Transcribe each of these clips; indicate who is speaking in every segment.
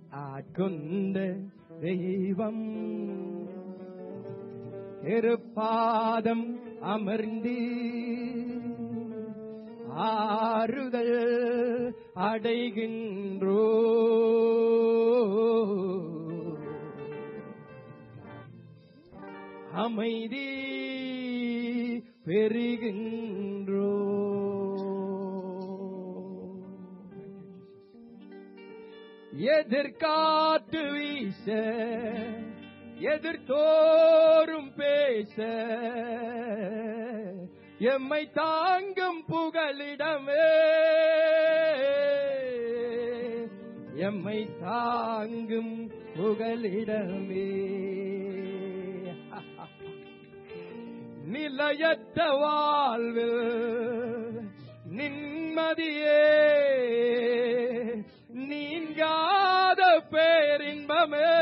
Speaker 1: ஆட்கொண்ட தெய்வம் திருப்பாதம் அமர்ந்து ஆறுதல் அடைகின்றோ. அமைதி பெறுகின்றோ. எதிர்காற்று வீச எதிர்த்தோறும் பேச எம்மை தாங்கும் புகலிடமே, எம்மை தாங்கும் புகலிடமே. நிலையற்ற வாழ்வில் நிம்மதியே, நீங்காத பேரின்பமே,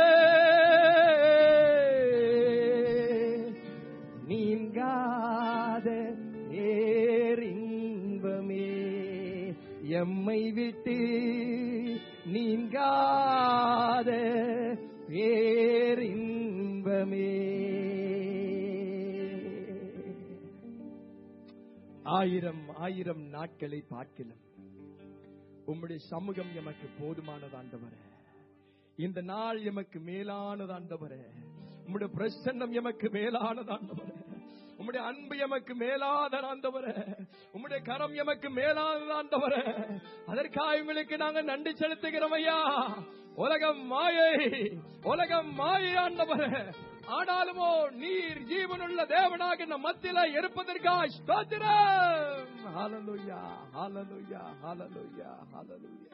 Speaker 1: நீங்காத பேரின்பமே. எம்மை விட்டு நீங்காத பேரின்பமே. ஆயிரம் ஆயிரம் நாட்களை பார்க்கலாம் உம்முடைய சமூகம் எமக்கு போதுமானது ஆண்டவரே. இந்த நாள் எமக்கு மேலானது ஆண்டவரே. உம்முடைய பிரசன்னம் எமக்கு மேலானது ஆண்டவரே. உம்முடைய அன்பு எமக்கு மேலான ஆண்டவரே. உம்முடைய கரம் எமக்கு மேலானது ஆண்டவரே. அதற்காக உங்களுக்கு நாங்கள் நன்றி செலுத்துகிறோம் ஐயா. உலகம் மாயை, உலகம் மாயை ஆண்டவரே. ஆனாலுமோ நீர் ஜீவனுள்ள தேவனாக நம் மத்தியில இருப்பதற்காக ஸ்தோத்திரம். ஹல்லேலூயா, ஹல்லேலூயா, ஹல்லேலூயா, ஹல்லேலூயா.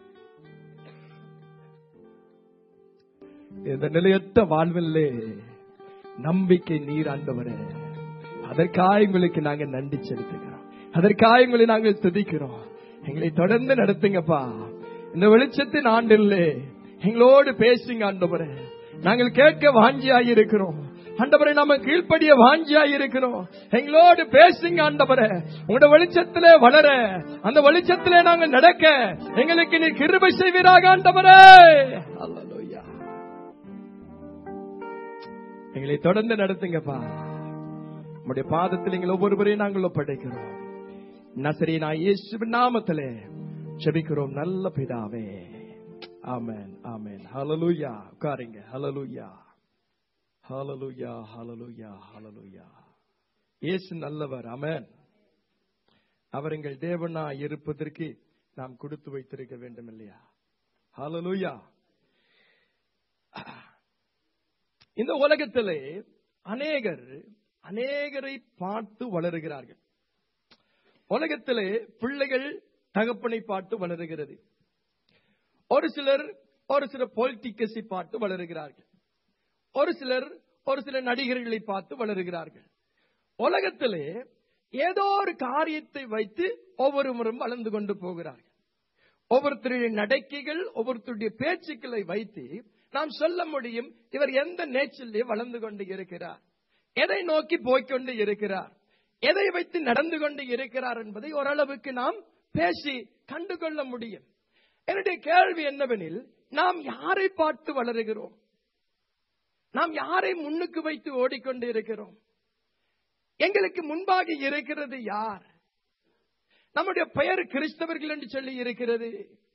Speaker 1: இந்த நிலையற்ற வாழ்விலே நம்பிக்கை நீர் ஆண்டவரே. அதற்காக உங்களுக்கு நாங்க நன்றி செலுத்துகிறோம். அதற்காக உங்களை நாங்கள் துதிக்கிறோம். எங்களை தொடர்ந்து நடத்துங்கப்பா. இந்த வெளிச்சத்தின் ஆண்டிலே எங்களோடு பேசுங்க ஆண்டவரே. நாங்கள் கேட்க வாஞ்சியாய் இருக்கிறோம் ஆண்டவரே. நம்ம கீழ்ப்படிய வாஞ்சியாய் இருக்கிறோம். எங்களோடு பேசுங்க ஆண்டவரே. உங்களோட வெளிச்சத்திலே வளர, அந்த வெளிச்சத்திலே நாங்கள் நடக்க எங்களுக்கு நீ கிருபை செய்வீராக ஆண்டவரே. ஹல்லேலூயா. எங்களை தொடர்ந்து நடத்துங்கப்பா. உம்முடைய பாதத்தில் எங்கள் ஒவ்வொருவரையும் நாங்கள் ஒப்படைக்கிறோம். நசரேயனாகிய இயேசுவின் நாமத்திலே ஜெபிக்கிறோம் நல்ல பிதாவே. ஆமென், ஆமென். ஹல்லேலூயா. உட்காருங்க. ஹல்லேலூயா, ஹல்லேலூயா, ஹல்லேலூயா, ஹல்லேலூயா. இயேசு நல்லவர். ஆமென். அவர் எங்கள் தேவனாய் இருப்பதற்கு நாம் கொடுத்து வைத்திருக்க வேண்டும் இல்லையா? ஹல்லேலூயா. இந்த உலகத்திலே அநேகரை பார்த்து வளருகிறார்கள். உலகத்திலே பிள்ளைகள் தகப்பனை பார்த்து வளருகிறது. ஒரு சிலர் பொலிட்டிக்கஸை பார்த்து வளருகிறார்கள். ஒரு சில நடிகர்களை பார்த்து வளருகிறார்கள். உலகத்திலே ஏதோ ஒரு காரியத்தை வைத்து ஒவ்வொருவரும் வளர்ந்து கொண்டு போகிறார்கள். ஒவ்வொருத்தருடைய நடக்கைகள், ஒவ்வொருத்தருடைய பேச்சுக்களை வைத்து நாம் சொல்ல முடியும் இவர் எந்த நேச்சரிலே வளர்ந்து கொண்டு இருக்கிறார், எதை நோக்கி போய்கொண்டு இருக்கிறார், எதை வைத்து நடந்து கொண்டு இருக்கிறார் என்பதை ஓரளவுக்கு நாம் பேசி கண்டுகொள்ள முடியும். என்னுடைய கேள்வி என்னவெனில், நாம் யாரை பார்த்து வளருகிறோம்? நாம் யாரை முன்னுக்கு வைத்து ஓடிக்கொண்டு இருக்கிறோம்? எங்களுக்கு முன்பாக இருக்கிறது யார்? நம்முடைய பெயர் கிறிஸ்தவர்கள் என்று சொல்லி இருக்கிறது.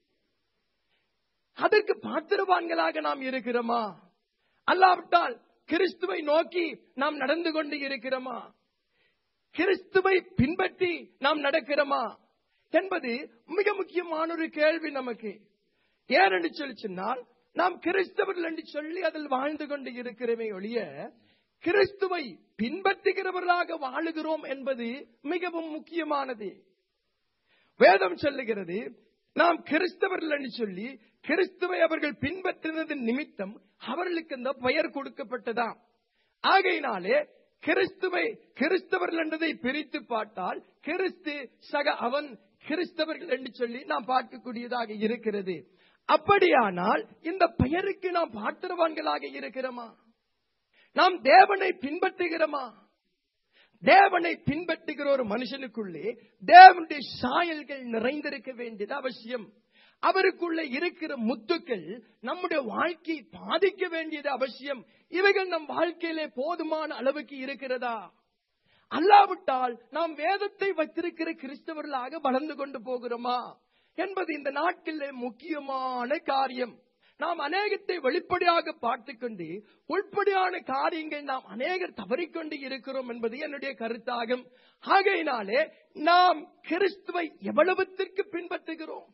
Speaker 1: அதற்கு பாத்திரவான்களாக நாம் இருக்கிறோமா? அல்லாவிட்டால் கிறிஸ்துவை நோக்கி நாம் நடந்து கொண்டு இருக்கிறோமா? கிறிஸ்துவை பின்பற்றி நாம் நடக்கிறோமா என்பது மிக முக்கியமான ஒரு கேள்வி நமக்கு. ஏனென்று சொல்லி சொன்னால், நாம் கிறிஸ்தவர்கள் என்று சொல்லி அதில் வாழ்ந்து கொண்டு இருக்கிறோமே ஒழிய கிறிஸ்துவை பின்பற்றுகிறவர்களாக வாழுகிறோம் என்பது மிகவும் முக்கியமானது. வேதம் சொல்லுகிறது, நாம் கிறிஸ்தவர்கள் என்று சொல்லி கிறிஸ்துவை அவர்கள் பின்பற்றினது நிமித்தம் அவர்களுக்கு இந்த பெயர் கொடுக்கப்பட்டதாம். ஆகையினாலே கிறிஸ்தவர்கள் என்றதை பிரித்து பார்த்தால் கிறிஸ்து சக அவன் கிறிஸ்தவர்கள் என்று சொல்லி நாம் பார்க்கக்கூடியதாக இருக்கிறது. அப்படியானால் இந்த பெயருக்கு நாம் பாத்திரவான்களாக இருக்கிறோமா? நாம் தேவனை பின்பற்றுகிறோமா? தேவனை பின்பற்றுகிற ஒரு மனுஷனுக்குள்ளே தேவனுடைய சாயல்கள் நிறைந்திருக்க வேண்டியது அவசியம். அவருக்குள்ள இருக்கிற முத்துக்கள் நம்முடைய வாழ்க்கையை பாதிக்க வேண்டியது அவசியம். இவைகள் நம் வாழ்க்கையிலே போதுமான அளவுக்கு இருக்கிறதா? அல்லாவிட்டால் நாம் வேதத்தை வைத்திருக்கிற கிறிஸ்தவர்களாக வளர்ந்து கொண்டு போகிறோமா என்பது இந்த நாட்களிலே முக்கியமான காரியம். நாம் அநேகத்தை வெளிப்படையாக பார்த்துக்கொண்டு உள்படையான காரியங்கள் நாம் அநேகர் தவறிக்கொண்டு இருக்கிறோம் என்பது என்னுடைய கருத்தாகும். ஆகையினாலே நாம் கிறிஸ்துவை எவ்வளவுத்திற்கு பின்பற்றுகிறோம்?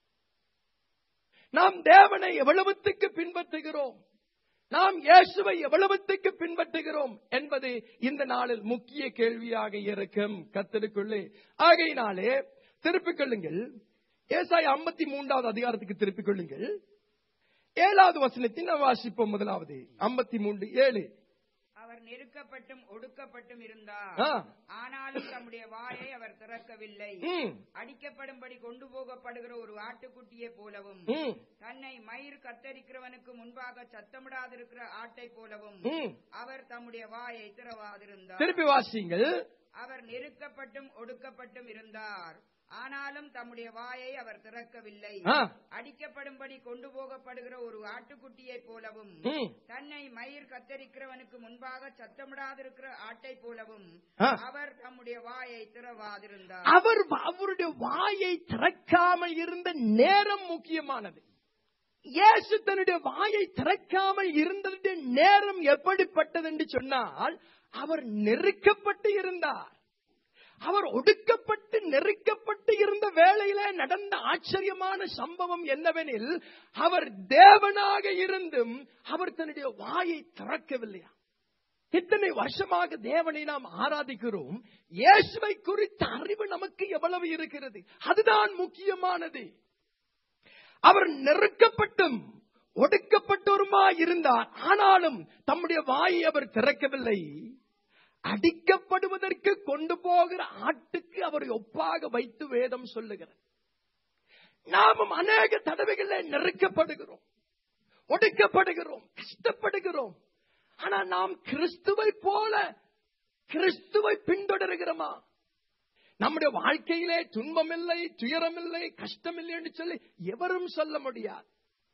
Speaker 1: நாம் தேவனை எவ்வளவுத்துக்கு பின்பற்றுகிறோம்? நாம் இயேசுவை எவ்வளவுத்துக்கு பின்பற்றுகிறோம் என்பது இந்த நாளில் முக்கிய கேள்வியாக இருக்கும் கர்த்தருக்குள்ளே. ஆகையினாலே திருப்பிக் கொள்ளுங்கள், ஏசாயா 53வது அதிகாரத்துக்கு திருப்பிக் கொள்ளுங்கள். 7வது வசனத்தை நாம் வாசிப்போம். முதலாவது 53:7.
Speaker 2: அவர் நெருக்கப்பட்டும் ஒடுக்கப்பட்டும் இருந்தார், ஆனாலும் தம்முடைய வாயை அவர் திறக்கவில்லை. அடிக்கப்படும்படி கொண்டு போகப்படுகிற ஒரு ஆட்டுக்குட்டியை போலவும், தன்னை மயிர் கத்தரிக்கிறவனுக்கு முன்பாக சத்தமிடாதிருக்கிற ஆட்டை போலவும் அவர் தம்முடைய வாயை திறவாதிருந்தார்.
Speaker 1: திருப்பி வாசிங்கள்.
Speaker 2: அவர் நெருக்கப்பட்டும் ஒடுக்கப்பட்டும் இருந்தார், ஆனாலும் தம்முடைய வாயை அவர் திறக்கவில்லை. அடிக்கப்படும்படி கொண்டு போகப்படுகிற ஒரு ஆட்டுக்குட்டியை போலவும், தன்னை மயிர் கத்தரிக்கிறவனுக்கு முன்பாக சத்தமிடாதிருக்கிற ஆட்டை போலவும் அவர் தம்முடைய வாயை திறவாதிருந்தார்.
Speaker 1: அவருடைய வாயை திறக்காமல் இருந்த நேரம் முக்கியமானது. இயேசு தன்னுடைய வாயை திறக்காமல் இருந்தது நேரம் எப்படிப்பட்டது என்று சொன்னால், அவர் நெருக்கப்பட்டு இருந்தார். அவர் ஒடுக்கப்பட்டு நெருக்கப்பட்டு இருந்த வேளையில நடந்த ஆச்சரியமான சம்பவம் என்னவெனில், அவர் தேவனாக இருந்தும் அவர் தன்னுடைய வாயை திறக்கவில்லையா? இத்தனை வருஷமாக தேவனை நாம் ஆராதிக்கிறோம். இயேசுவை குறித்த அறிவு நமக்கு எவ்வளவு இருக்கிறது? அதுதான் முக்கியமானது. அவர் நெருக்கப்பட்டும் ஒடுக்கப்பட்டோருமா இருந்தார், ஆனாலும் தம்முடைய வாயை அவர் திறக்கவில்லை. அடிக்கப்படுவதற்கு கொண்டு போகிற ஆட்டுக்கு அவரை ஒப்பாக வைத்து வேதம் சொல்லுகிறது. நாமும் அநேக தடவைகளில் நெருக்கப்படுகிறோம், ஒடுக்கப்படுகிறோம், கஷ்டப்படுகிறோம். ஆனால் நாம் கிறிஸ்துவை போல கிறிஸ்துவை பின்தொடர்கிறோமா? நம்முடைய வாழ்க்கையிலே துன்பம் இல்லை, துயரம் இல்லை, கஷ்டம் இல்லை என்று சொல்லி எவரும் சொல்ல முடியாது.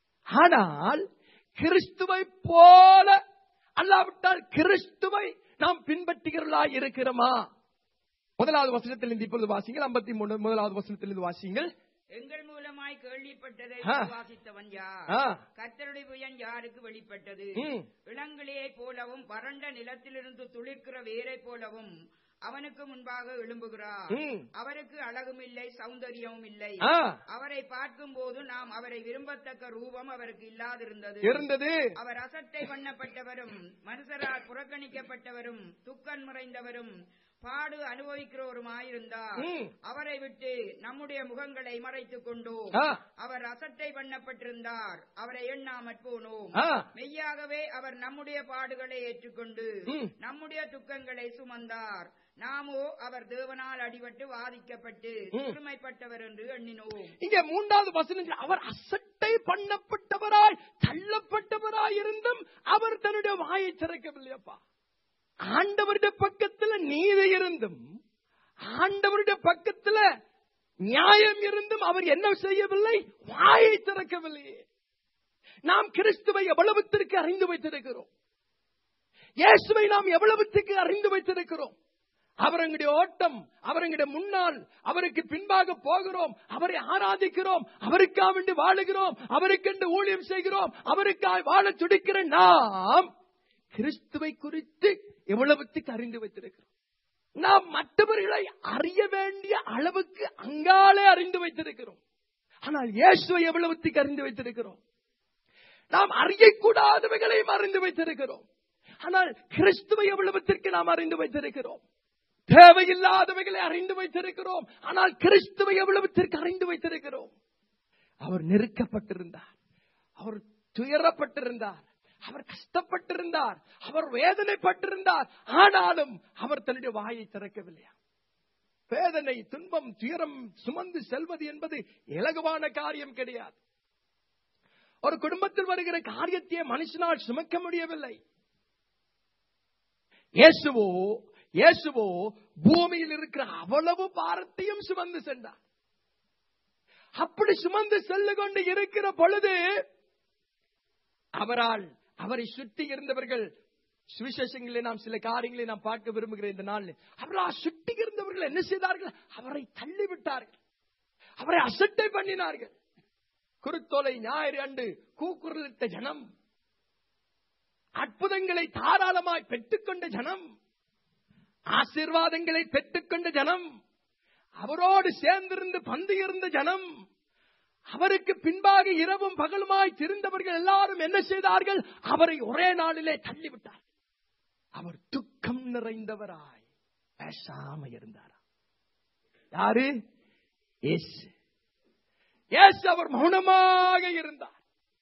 Speaker 1: ஆனால் கிறிஸ்துவை போல அல்லாவிட்டால் கிறிஸ்துவை நாம் பின்பற்றுகிறவர்களா இருக்கிறோமா? முதலாவது வசனத்திலிருந்து இப்பொழுது வாசிங்கள். 53 முதலாவது வசனத்திலிருந்து வாசிங்கள்.
Speaker 2: எங்கள் மூலமாய் கேள்விப்பட்டதை வாசித்தவன் யார்? கர்த்தருடைய புயன் யாருக்கு வெளிப்பட்டது? இளங்கிளையை போலவும் வறண்ட நிலத்திலிருந்து துளிர்க்கிற வேரை போலவும் அவனுக்கு முன்பாக எழும்புகிறார். அவருக்கு அழகும் இல்லை, சௌந்தரியமும் இல்லை. அவரை பார்க்கும் போது நாம் அவரை விரும்பத்தக்க ரூபம் அவருக்கு இல்லாதிருந்தது. அவர் அசட்டை பண்ணப்பட்டவரும் மனுஷரால் புறக்கணிக்கப்பட்டவரும் துக்கம் நிறைந்தவரும் பாடு அனுபவிக்கிறவருமாயிருந்தார். அவரை விட்டு நம்முடைய முகங்களை மறைத்துக் கொண்டோம். அவர் அசட்டை பண்ணப்பட்டிருந்தார், அவரை எண்ணாமற் போனோம். மெய்யாகவே அவர் நம்முடைய பாடுகளை ஏற்றுக்கொண்டு நம்முடைய துக்கங்களை சுமந்தார். நாமோ அவர் தேவனால் அடிபட்டு வாதிக்கப்பட்டு சிறுமைப்பட்டவர் என்று எண்ணினோம்.
Speaker 1: இங்கே 3வது வசனத்தில் அவர் அசட்டை பண்ணப்பட்டவராய் தள்ளப்பட்டவராய் இருந்தும் அவர் தன்னுடைய வாயை திறக்கவில்லையப்பா. ஆண்டவருடைய பக்கத்துல நீதி இருந்தும் ஆண்டவருடைய பக்கத்துல நியாயம் இருந்தும் அவர் என்ன செய்யவில்லை? வாயை திறக்கவில்லையே. நாம் கிறிஸ்துவை எவ்வளவுத்திற்கு அறிந்து வைத்திருக்கிறோம்? இயேசுவை நாம் எவ்வளவுத்திற்கு அறிந்து வைத்திருக்கிறோம்? அவருடைய ஓட்டம், அவருடைய முன்னால் அவருக்கு பின்பாக போகிறோம், அவரை ஆராதிக்கிறோம், அவருக்காக வேண்டி வாழுகிறோம், அவருக்கென்று ஊழியம் செய்கிறோம், அவருக்காக வாழ துடிக்கிற நாம் கிறிஸ்துவை குறித்து எவ்வளவுத்துக்கு அறிந்து வைத்திருக்கிறோம்? நாம் மற்றவர்களை அறிய வேண்டிய அளவுக்கு அங்காலே அறிந்து வைத்திருக்கிறோம். ஆனால் இயேசுவை எவ்வளவுத்துக்கு அறிந்து வைத்திருக்கிறோம்? நாம் அறியக்கூடாதவைகளையும் அறிந்து வைத்திருக்கிறோம். ஆனால் கிறிஸ்துவை எவ்வளவுத்திற்கு நாம் அறிந்து வைத்திருக்கிறோம்? தேவையில்லாதவைகளை அறிந்து வைத்திருக்கிறோம். ஆனால் கிறிஸ்துவை எவ்வளவுத்திற்கு அறிந்து வைத்திருக்கிறோம்? அவர் நெருக்கப்பட்டிருந்தார், அவர் துயரப்பட்டிருந்தார், அவர் கஷ்டப்பட்டிருந்தார், அவர் வேதனைப்பட்டிருந்தார். ஆனாலும் அவர் தன்னுடைய வாயை திறக்கவில்லையா? வேதனை, துன்பம், துயரம் சுமந்து செல்வது என்பது இலகுவான காரியம் கிடையாது. ஒரு குடும்பத்தில் வருகிற காரியத்தையே மனுஷனால் சுமக்க முடியவில்லை. இயேசுவோ பூமியில் இருக்கிற அவ்வளவு பாரத்தையும் சுமந்து சென்றார். அப்படி சுமந்து செல்லு கொண்டு இருக்கிற பொழுது அவரை சுற்றி இருந்தவர்கள், சுவிசேஷங்களில் நாம் சில காரியங்களை நாம் பார்க்க விரும்புகிறேன் இந்த நாள். அவர்களால் சுற்றி இருந்தவர்கள் என்ன செய்தார்கள்? அவரை தள்ளிவிட்டார்கள், அவரை அசட்டை பண்ணினார்கள். குருத்தோலை ஞாயிறு அன்று கூக்குரலிட்ட ஜனம், அற்புதங்களை தாராளமாய் பெற்றுக்கொண்ட ஜனம், ஆசீர்வாதங்களை பெற்றுக்கொண்ட ஜனம், அவரோடு சேர்ந்திருந்து பந்து இருந்த ஜனம், அவருக்கு பின்பாக இரவும் பகலுமாய் திருந்தவர்கள் எல்லாரும் என்ன செய்தார்கள்? அவரை ஒரே நாளிலே தள்ளிவிட்டார். அவர் துக்கம் நிறைந்தவராய் பேசாம இருந்தார். யாரு? இயேசு. அவர் மௌனமாக இருந்தார்.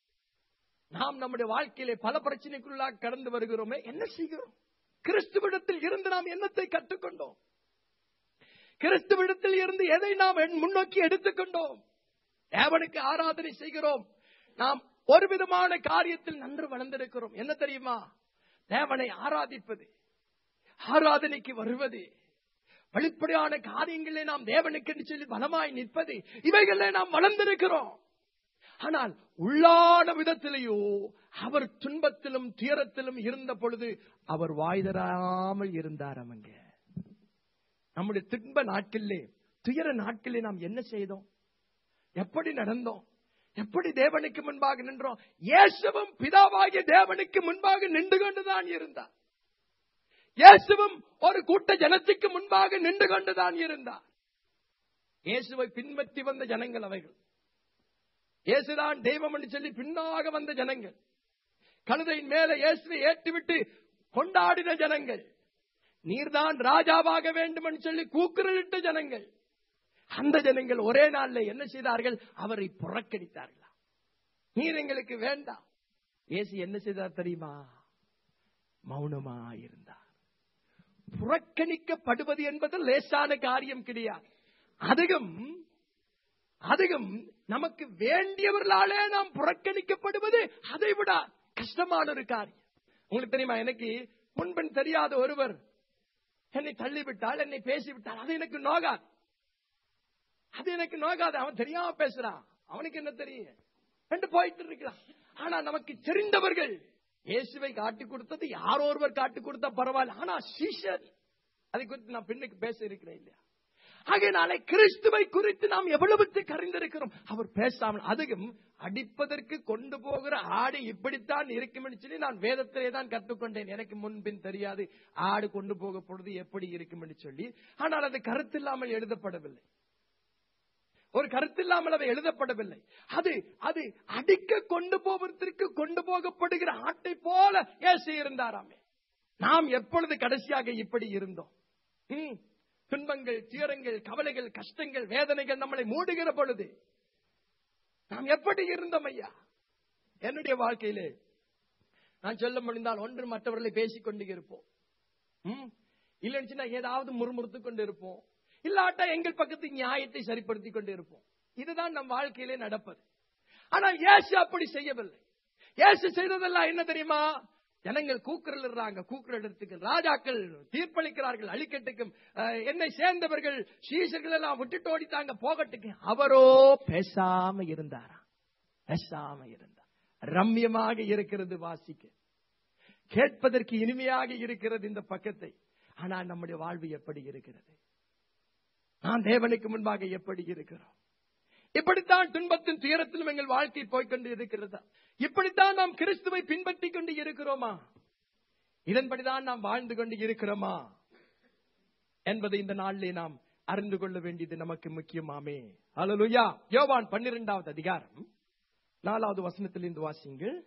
Speaker 1: நாம் நம்முடைய வாழ்க்கையிலே பல பிரச்சனைக்குள்ளாக கடந்து வருகிறோமே, என்ன செய்கிறோம்? கிறிஸ்துவிடத்தில் இருந்து நாம் என்னத்தை கற்றுக்கொண்டோம்? கிறிஸ்துவிடத்தில் இருந்து எதை நாம் முன்னோக்கி எடுத்துக்கொண்டோம்? தேவனுக்கு ஆராதனை செய்கிறோம். நாம் ஒரு விதமான காரியத்தில் நன்று வளர்ந்திருக்கிறோம். என்ன தெரியுமா? தேவனை ஆராதிப்பது, ஆராதனைக்கு வருவது, வெளிப்படையான காரியங்களே நாம் தேவனுக்கு என்று சொல்லி பலமாய் நிற்பது, இவைகளே நாம் வளர்ந்திருக்கிறோம். ஆனால் உள்ளான விதத்திலேயோ அவர் துன்பத்திலும் துயரத்திலும் இருந்த பொழுது அவர் வாய் தராமல் இருந்தார். அவங்க நம்முடைய துன்ப நாட்களிலே, துயர நாட்களிலே நாம் என்ன செய்தோம்? எப்படி நடந்தோம்? எப்படி தேவனுக்கு முன்பாக நின்றோம்? இயேசுவும் பிதாவாகிய தேவனுக்கு முன்பாக நின்று கொண்டுதான் இருந்தார். இயேசுவும் ஒரு கூட்ட ஜனத்துக்கு முன்பாக நின்று கொண்டுதான் இருந்தார். இயேசுவை பின்பற்றி வந்த ஜனங்கள் அவைகள். இயேசுதான் தெய்வம் என்று சொல்லி பின்னாக வந்த ஜனங்கள், கழுதையின் மேல இயேசுவை ஏற்றிவிட்டு கொண்டாடின ஜனங்கள், நீர்தான் ராஜாவாக வேண்டும் என்று சொல்லி கூக்குரலிட்ட ஜனங்கள். அந்த ஜனங்கள் ஒரே நாளில் என்ன செய்தார்கள்? அவரை புறக்கணித்தார்களா? நீர் எங்களுக்கு வேண்டாம். இயேசு என்ன செய்தார் தெரியுமா? மௌனமாயிருந்தார். புறக்கணிக்கப்படுவது என்பது லேசான காரியம் கிடையாது. அதிகம் நமக்கு வேண்டியவர்களாலே நாம் புறக்கணிக்கப்படுவது அதை விட கஷ்டமான ஒரு காரியம். உங்களுக்கு தெரியுமா, எனக்கு முன்பின் தெரியாத ஒருவர் என்னை தள்ளிவிட்டால், என்னை பேசிவிட்டால், அது எனக்கு நோகாது. அவன் தெரியாம பேசுறான், அவனுக்கு என்ன தெரியும் என்று போயிட்டு இருக்கிறான். ஆனா நமக்கு தெரிந்தவர்கள் இயேசுவை காட்டி கொடுத்தது யாரோ ஒருவர் காட்டி கொடுத்தா பரவாயில்ல. ஆனா சீஷர், அதை குறித்து நான் பின்னுக்கு பேச இருக்கிறேன் இல்லையா? ஆகையினாலே கிறிஸ்துவை குறித்து நாம் எவ்வளவு கறிந்திருக்கிறோம். அவர் பேசாமல், அதுவும் அடிப்பதற்கு கொண்டு போகிற ஆடு இப்படித்தான் இருக்கும் சொல்லி நான் வேதத்திலே தான் கற்றுக்கொண்டேன். எனக்கு முன்பின் தெரியாது ஆடு கொண்டு போக பொழுது எப்படி இருக்கும் என்று சொல்லி. ஆனால் அது கருத்தில்லாமல் எழுதப்படவில்லை. ஒரு கருத்தில்லாமல் அதை எழுதப்படவில்லை. அது அடிக்க கொண்டு போவதற்கு கொண்டு போகப்படுகிற ஆட்டை போல இயேசு இருந்தாராமே. நாம் எப்பொழுது கடைசியாக இப்படி இருந்தோம்? துன்பங்கள், துயரங்கள், கவலைகள், கஷ்டங்கள், வேதனைகள் நம்மளை மூடுகிற பொழுது நாம் எப்படி இருந்தோம் ஐயா? என்னுடைய வாழ்க்கையிலே நான் சொல்ல முடிந்தால் ஒன்று மற்றவர்களை பேசிக் கொண்டு இருப்போம், இல்லைன்னு ஏதாவது முறுமுறுத்துக் கொண்டு இருப்போம், இல்லாட்டா எங்கள் பக்கத்து நியாயத்தை சரிப்படுத்திக் கொண்டு இருப்போம். இதுதான் நம் வாழ்க்கையிலே நடப்பது. ஆனால் இயேசு அப்படி செய்யவில்லை. இயேசு செய்ததெல்லாம் என்ன தெரியுமா? ஜனங்கள் கூக்குரலிடுறாங்க, கூக்குரலிடத்துக்கு ராஜாக்கள் தீர்ப்பளிக்கிறார்கள், அழிக்கட்டுக்கும் என்னை சேர்ந்தவர்கள் சீசர்கள் எல்லாம் விட்டுட்டு ஓடித்தாங்க போகட்டுக்கு. அவரோ பேசாம இருந்தாரா? பேசாம இருந்தார். ரம்யமாக இருக்கிறது வாசிக்க, கேட்பதற்கு இனிமையாக இருக்கிறது இந்த பக்கத்தை. ஆனால் நம்முடைய வாழ்வு எப்படி இருக்கிறது? நான் தேவனுக்கு முன்பாக எப்படி இருக்கிறோம்? இப்படித்தான் துன்பத்தின் துயரத்திலும் எங்கள் வாழ்க்கை போய்கொண்டு இருக்கிறதா? இப்படித்தான் நாம் கிறிஸ்துவை பின்பற்றிக் கொண்டு இருக்கிறோமா? இதன்படிதான் நாம் வாழ்ந்து கொண்டு இருக்கிறோமா என்பதை இந்த நாளிலே நாம் அறிந்து கொள்ள வேண்டியது நமக்கு முக்கியமாமே. அல்லேலூயா. யோவான் 12வது அதிகாரம் 4வது வசனத்திலிருந்து வாசியுங்கள்.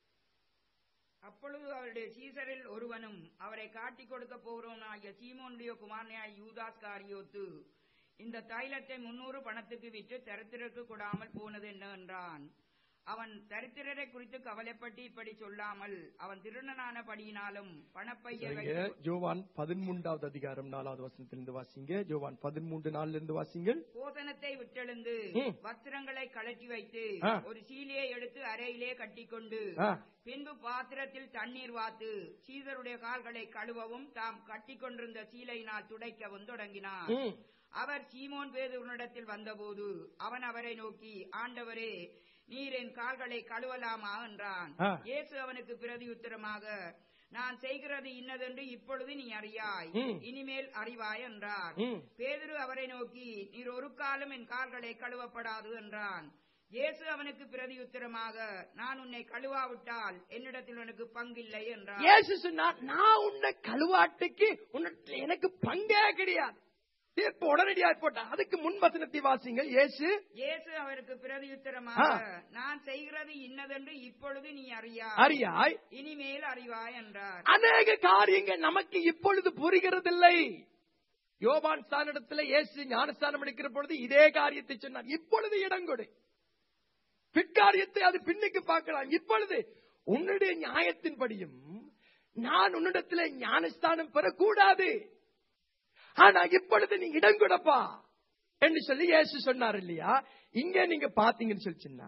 Speaker 2: அப்பொழுது அவருடைய சீசரில் ஒருவனும் அவரை காட்டிக் கொடுக்க போகிறவனாகிய சீமோனுடைய குமாரனாகிய யூதாஸ் காரியோத்து இந்த தைலத்தை 300 பணத்துக்கு விற்று தரித்திரருக்கு கொடாமல் போனது என்ன என்றான். அவன் தரித்திரரை குறித்து கவலைப்பட்டு இப்படி சொல்லாமல் அவன் திருடனானபடியினாலும் பணப்பையை
Speaker 1: யோவான் 13வது அதிகாரம் 4வது வசனத்திலிருந்து வாசிங்க. யோவான் 13:4 வாசிங்கள்.
Speaker 2: போதனத்தை விட்டெழுந்து வஸ்திரங்களை கழற்றி வைத்து ஒரு சீலையை எடுத்து அறையிலே கட்டிக்கொண்டு பின்பு பாத்திரத்தில் தண்ணீர் வாத்து சீசருடைய கால்களை கழுவவும் தாம் கட்டிக்கொண்டிருந்த சீலையினால் துடைக்கவும் தொடங்கினார். அவர் சீமோன் பேதுருவினிடத்தில் வந்தபோது அவன் அவரை நோக்கி, ஆண்டவரே, நீர் என் கால்களை கழுவலாமா என்றான். இயேசு அவனுக்கு பிரதியுத்தரமாக, நான் செய்கிறது இன்னதென்று இப்பொழுது நீ அறியாய், இனிமேல் அறிவாய் என்றார். பேதுரு அவரை நோக்கி, நீர் ஒரு காலம் என் கால்களை கழுவப்படாது என்றான். இயேசு அவனுக்கு பிரதியுத்தரமாக, நான் உன்னை கழுவாவிட்டால் என்னிடத்தில் உனக்கு பங்கில்லை என்றார்.
Speaker 1: இயேசு சொன்னார், நான் உன்னை கழுவாட்டுக்கு எனக்கு பங்கே கிடையாது. தீர்ப்பு உடனடியாக போட்டார். அதுக்கு முன் வசனத்தை வாசிங்கள். இயேசு
Speaker 2: அவருக்கு பிரதியுத்தரமாக, நான் செய்கிறது இன்னதென்று இப்பொழுது நீ
Speaker 1: அறியாய்,
Speaker 2: இனிமேல் அறிவாய் என்றார்.
Speaker 1: அநேக காரியங்கள் நமக்கு இப்பொழுது புரிகிறதில்லை. யோவான் ஸ்நானத்தில் இயேசு ஞானஸ்நானம் எடுக்கிற பொழுது இதே காரியத்தை சொன்னார். இப்பொழுது இடங்கொடு, பிற்காரியத்தை அது பின்னுக்கு பார்க்கலாம். இப்பொழுது உன்னுடைய நியாயத்தின்படியும் நான் உன்னிடத்தில் ஞானஸ்தானம் பெறக்கூடாது, ஆனா இப்பொழுது நீ இடம் கொடுப்பா என்று சொல்லி இயேசு சொன்னார் இல்லையா? இங்க நீங்க பாத்தீங்கன்னு சொல்லிச்சுன்னா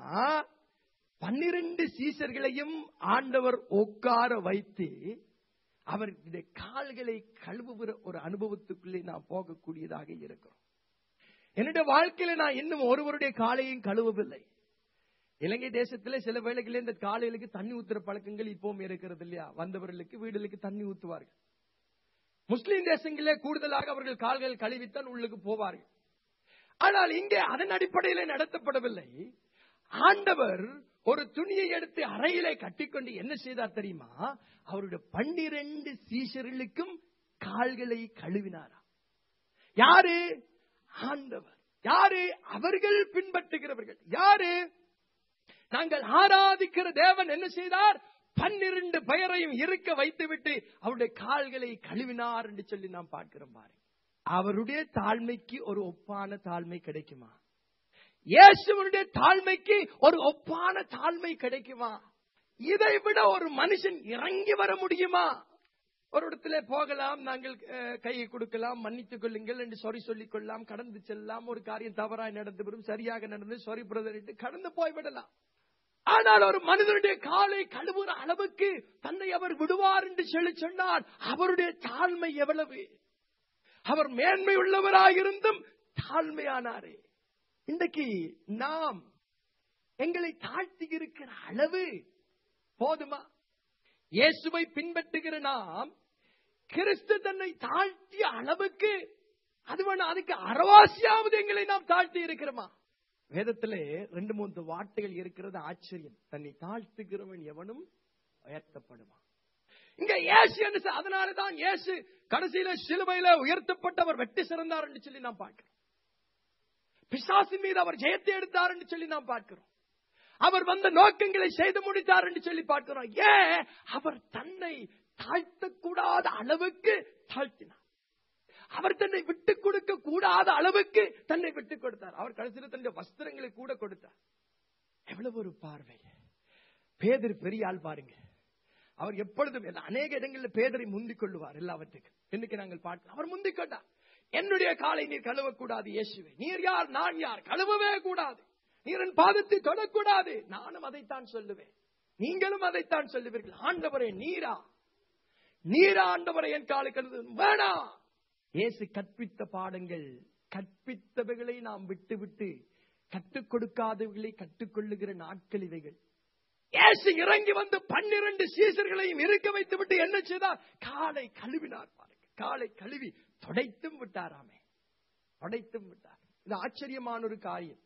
Speaker 1: 12 சீசர்களையும் ஆண்டவர் உட்கார வைத்து அவருடைய கால்களை கழுவுகிற ஒரு அனுபவத்துக்குள்ளே நான் போகக்கூடியதாக இருக்கிறோம். என்னுடைய வாழ்க்கையில நான் இன்னும் ஒருவருடைய காலையும் கழுவவில்லை. இலங்கை தேசத்திலே சில வேளைகளில் இந்த காலைகளுக்கு தண்ணி ஊத்துற பழக்கங்கள் இப்பவும் இருக்கிறது இல்லையா? வந்தவர்களுக்கு வீடுகளுக்கு தண்ணி ஊத்துவார்கள். முஸ்லிம் தேசங்களே கூடுதலாக அவர்கள் கால்கள் கழுவித்தான் உள்ளுக்கு போவார்கள். ஆனால் இங்கே அதன் அடிப்படையில் நடத்தப்படவில்லை. ஆண்டவர் ஒரு துணியை எடுத்து அறையிலே கட்டிக்கொண்டு என்ன செய்தார் தெரியுமா? அவருடைய 12 சீஷர்களுக்கும் கால்களை கழுவினாரா. யாரு? ஆண்டவர். யாரு? அவர்கள் பின்பற்றுகிறவர்கள். யாரு? நாங்கள் ஆராதிக்கிற தேவன் என்ன செய்தார்? 12 பெயரையும் இருக்க வைத்துவிட்டு அவருடைய கால்களை கழுவினார் என்று சொல்லி நாம் பார்க்கிறோம். பாருங்க, அவருடைய தாழ்மைக்கு ஒரு ஒப்பான தாழ்மை கிடைக்குமா? இயேசுவுடைய தாழ்மைக்கு ஒரு ஒப்பான தாழ்மை கிடைக்குமா? இதை விட ஒரு மனுஷன் இறங்கி வர முடியுமா? ஒரு இடத்துல போகலாம், நாங்கள் கையை கொடுக்கலாம், மன்னித்துக் கொள்ளுங்கள் என்று சொல்லிக் கொள்ளலாம், கடந்து செல்லலாம். ஒரு காரியம் தவறாய் நடந்து வரும், சரியாக நடந்து சாரி பிரதர் என்று கடந்து போய்விடலாம். ஆனால் ஒரு மனிதனுடைய காலை கழுவுற அளவுக்கு தன்னை அவர் விடுவார் என்று சொல்லி சொன்னார். அவருடைய தாழ்மை எவ்வளவு! அவர் மேன்மை உள்ளவராயிருந்தும் தாழ்மையானாரே. இன்றைக்கு நாம் எங்களை தாழ்த்தி இருக்கிற அளவு போதுமா? இயேசுவை பின்பற்றுகிற நாம் கிறிஸ்து தன்னை தாழ்த்திய அளவுக்கு அதுக்கு அறவாசியாவது எங்களை நாம் தாழ்த்தி இருக்கிறோமா? வேதத்திலே 2-3 வார்த்தைகள் இருக்கிறது, ஆச்சரியம். தன்னை தாழ்த்துகிறவன் எவனும் உயர்த்தப்படுவான். இங்க இயேசு என்று, அதனாலதான் இயேசு கடைசியில சிலுவையில உயர்த்தப்பட்டவர் வெற்றி சிறந்தார் என்று சொல்லி நாம் பார்க்கிறோம். பிசாசின் மீது அவர் ஜெயத்தை எடுத்தார் என்று சொல்லி நாம் பார்க்கிறோம். அவர் வந்த நோக்கங்களை செய்து முடித்தார் என்று சொல்லி பார்க்கிறோம். ஏன்? அவர் தன்னை தாழ்த்தக்கூடாத அளவுக்கு தாழ்த்தினார். அவர் தன்னை விட்டுக் கொடுக்க கூடாத அளவுக்கு தன்னை விட்டுக் கொடுத்தார். அவர் கடைசியில் தன்னுடைய வஸ்திரங்களை கூட கொடுத்தார். எவ்வளவு ஒரு பார்வை! பேதுரு பெரிய ஆள் பாருங்க. அவர் எப்பொழுதும் அநேக இடங்களில் பேதரை முந்திக் கொள்ளுவார் எல்லாவற்றுக்கும். இன்னைக்கு நாங்கள் பார்க்கலாம், அவர் முந்திக் கொண்டார். என்னுடைய காலை நீர் கழுவக்கூடாது இயேசுவே. நீர் யார், நான் யார்? கழுவவே கூடாது. நீர் என் பாதத்தை தொடக்கூடாது. நானும் அதைத்தான் சொல்லுவேன், நீங்களும் அதைத்தான் சொல்லுவீர்கள். ஆண்டவரே நீரா, நீரா ஆண்டவரை என் காலை கழுவு வேணா. இயேசு கற்பித்த பாடங்கள், கற்பித்தவைகளை நாம் விட்டுவிட்டு கற்றுக் கொடுக்காதவைகளை கற்றுக்கொள்ளுகிற நாட்கள் இவைகள். இயேசு இறங்கி வந்து 12 சீசர்களையும் இருக்க வைத்து விட்டு என்ன செய்தார்? காலை கழுவினார். பாருங்க, காலை கழுவி தொடைத்தும் விட்டாராமே, தொடைத்தும் விட்டார். இது ஆச்சரியமான ஒரு காரியம்,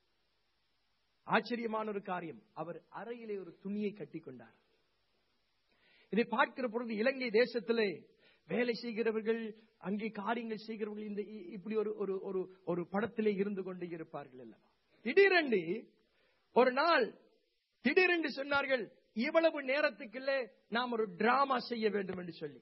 Speaker 1: ஆச்சரியமான ஒரு காரியம். அவர் அறையிலே ஒரு துணியை கட்டி கொண்டார். இதை பார்க்கிற பொழுது இலங்கை தேசத்திலே வேலை செய்கிறவர்கள், அங்கே காரியங்கள் செய்கிறவர்கள் இந்த இப்படி ஒரு படத்திலே இருந்து கொண்டு இருப்பார்கள் அல்லவா? திடீரென்று ஒரு நாள் திடீரென்று சொன்னார்கள், இவ்வளவு நேரத்துக்குள்ளே நாம் ஒரு டிராமா செய்ய வேண்டும் என்று சொல்லி.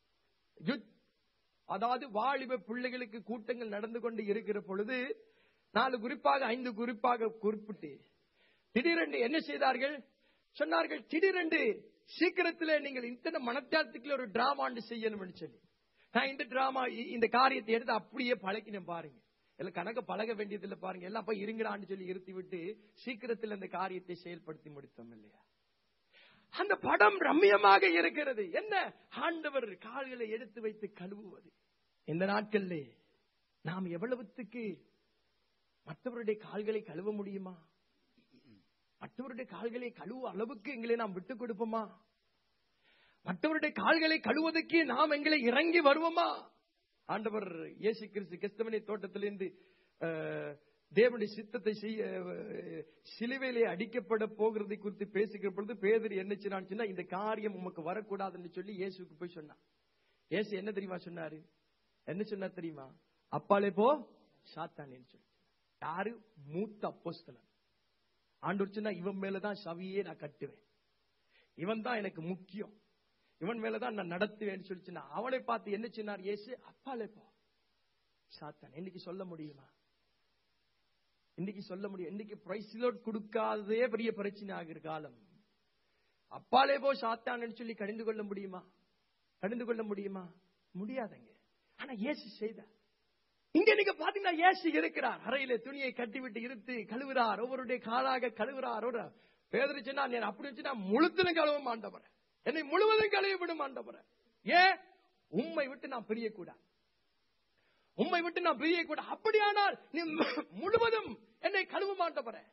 Speaker 1: அதாவது வாலிப பிள்ளைகளுக்கு கூட்டங்கள் நடந்து கொண்டு இருக்கிற பொழுது 4 குறிப்பாக 5 குறிப்பாக குறிப்பிட்டு திடீரென்று என்ன செய்தார்கள்? சொன்னார்கள், திடீரென்று சீக்கிரத்திலே நீங்கள் இத்தனை மனத்தியாலத்துக்குள்ள ஒரு டிராமாண்டு செய்யணும்னு சொல்லி, நான் இந்த டிராமா இந்த காரியத்தை எடுத்து அப்படியே பழக்கினேன் பாருங்க. எல்லாம் கணக்க பழக வேண்டியதில்லை பாருங்க. எல்லாம் போய் இருங்கடான்னு சொல்லி இருத்தி விட்டு சீக்கிரத்தில் அந்த காரியத்தை செயல்படுத்தி முடித்தோம் இல்லையா? அந்த படம் ரம்மியமாக இருக்கிறது. என்ன? ஆண்டவர் கால்களை எடுத்து வைத்து கழுவுவது. இந்த நாட்களிலே நாம் எவ்வளவுத்துக்கு மற்றவருடைய கால்களை கழுவ முடியுமா? மற்றவருடைய கால்களை கழுவ அளவுக்கு எங்களை நாம் விட்டுக் கொடுப்போமா? மற்றவருடைய கால்களை கழுவதற்கு நாம் எங்களை இறங்கி வருவோமா? ஆண்டவர் இயேசு கிறிஸ்து கெத்செமனே தோட்டத்திலிருந்து தேவனுடைய சித்தத்தை செய்ய சிலுவையிலே அடிக்கப்பட போகிறதை குறித்து பேசுகிற பொழுது பேதுரு என்ன சொன்னா, இந்த காரியம் உமக்கு வரக்கூடாதுன்னு சொல்லி இயேசுக்கு போய் சொன்னான். இயேசு என்ன தெரியுமா சொன்னாரு? என்ன சொன்னார் தெரியுமா? அப்பாலே போ சாத்தானே சொல்லி. யாரு? மூத்த அப்போஸ்தலன். ஆண்டவர் சொன்னா, இவன் மேலதான் சவியே நான் கட்டுவேன், இவன் தான் எனக்கு முக்கியம், இவன் மேலதான் நான் நடத்துவேன்னு சொல்லிச்சுன்னா, அவனை பார்த்து என்ன சொன்னார் இயேசு? அப்பாலே போ சாத்தான். இன்னைக்கு சொல்ல முடியுமா? இன்னைக்கு சொல்ல முடியும்? இன்னைக்கு பிரைஸ் லோட் கொடுக்காததே பெரிய பிரச்சனை ஆகிற காலம். அப்பாலே போ சாத்தான் சொல்லி கடிந்து கொள்ள முடியுமா? கடிந்து கொள்ள முடியுமா? முடியாதங்க. ஆனா இயேசு செய்தார். இங்க நீங்க பாத்தீங்கன்னா இயேசு இருக்கிறார். அறையில துணியை கட்டிவிட்டு இருத்து கழுவுறார். ஒவ்வொருடைய காலாக கழுவுறார். பேதுரு சொன்னா, நான் அப்படி வச்சுன்னா முழுத்திலும் கழுவ ஆண்டவரே, என்னை முழுவதும் கழுவி விடும் ஆண்டவரே. ஏன்? உம்மை விட்டு நான் பிரியக்கூடாது, உம்மை விட்டு நான் பிரியக்கூடாது. அப்படியானால் நீ முழுவதும் என்னை கழுவ ஆண்டவரே.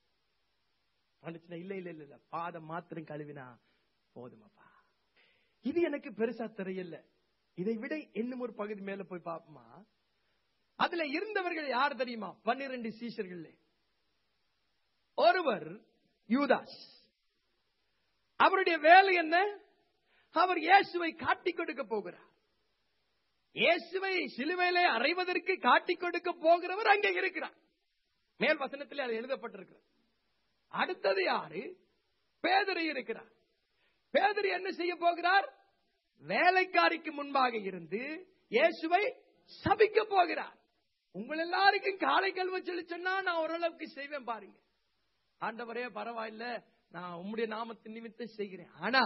Speaker 1: இல்ல இல்ல இல்ல, பாதம் மாத்திரம் கழுவினா போதுமப்பா. இது எனக்கு பெருசா தெரியல. இதை விட இன்னும் ஒரு பகுதி மேல போய் பாப்போமா? அதுல இருந்தவர்கள் யார் தெரியுமா? 12 சீஷர்கள். ஒருவர் யூதாஸ். அவருடைய வேலை என்ன? அவர் இயேசுவை காட்டிக் கொடுக்க போகிறார். இயேசுவை சிலுவையிலே அறைவதற்கு காட்டிக் கொடுக்க போகிறவர் அங்கே இருக்கிறார். மேல் வசனத்தில் அது எழுதப்பட்டிருக்கிறது. அடுத்தது யாரு? பேதுரு இருக்கிறார். பேதுரு என்ன செய்ய போகிறார்? வேலைக்காரிக்கு முன்பாக இருந்து இயேசுவை சபிக்க போகிறார். உங்கள் எல்லாருக்கும் காலை கழுவ சொல்லி சொன்னா நான் ஓரளவுக்கு செய்வேன் பாருங்க. ஆண்டவரே பரவாயில்ல, நான் உம்முடைய நாமத்தின் நிமித்தம் செய்கிறேன். ஆனா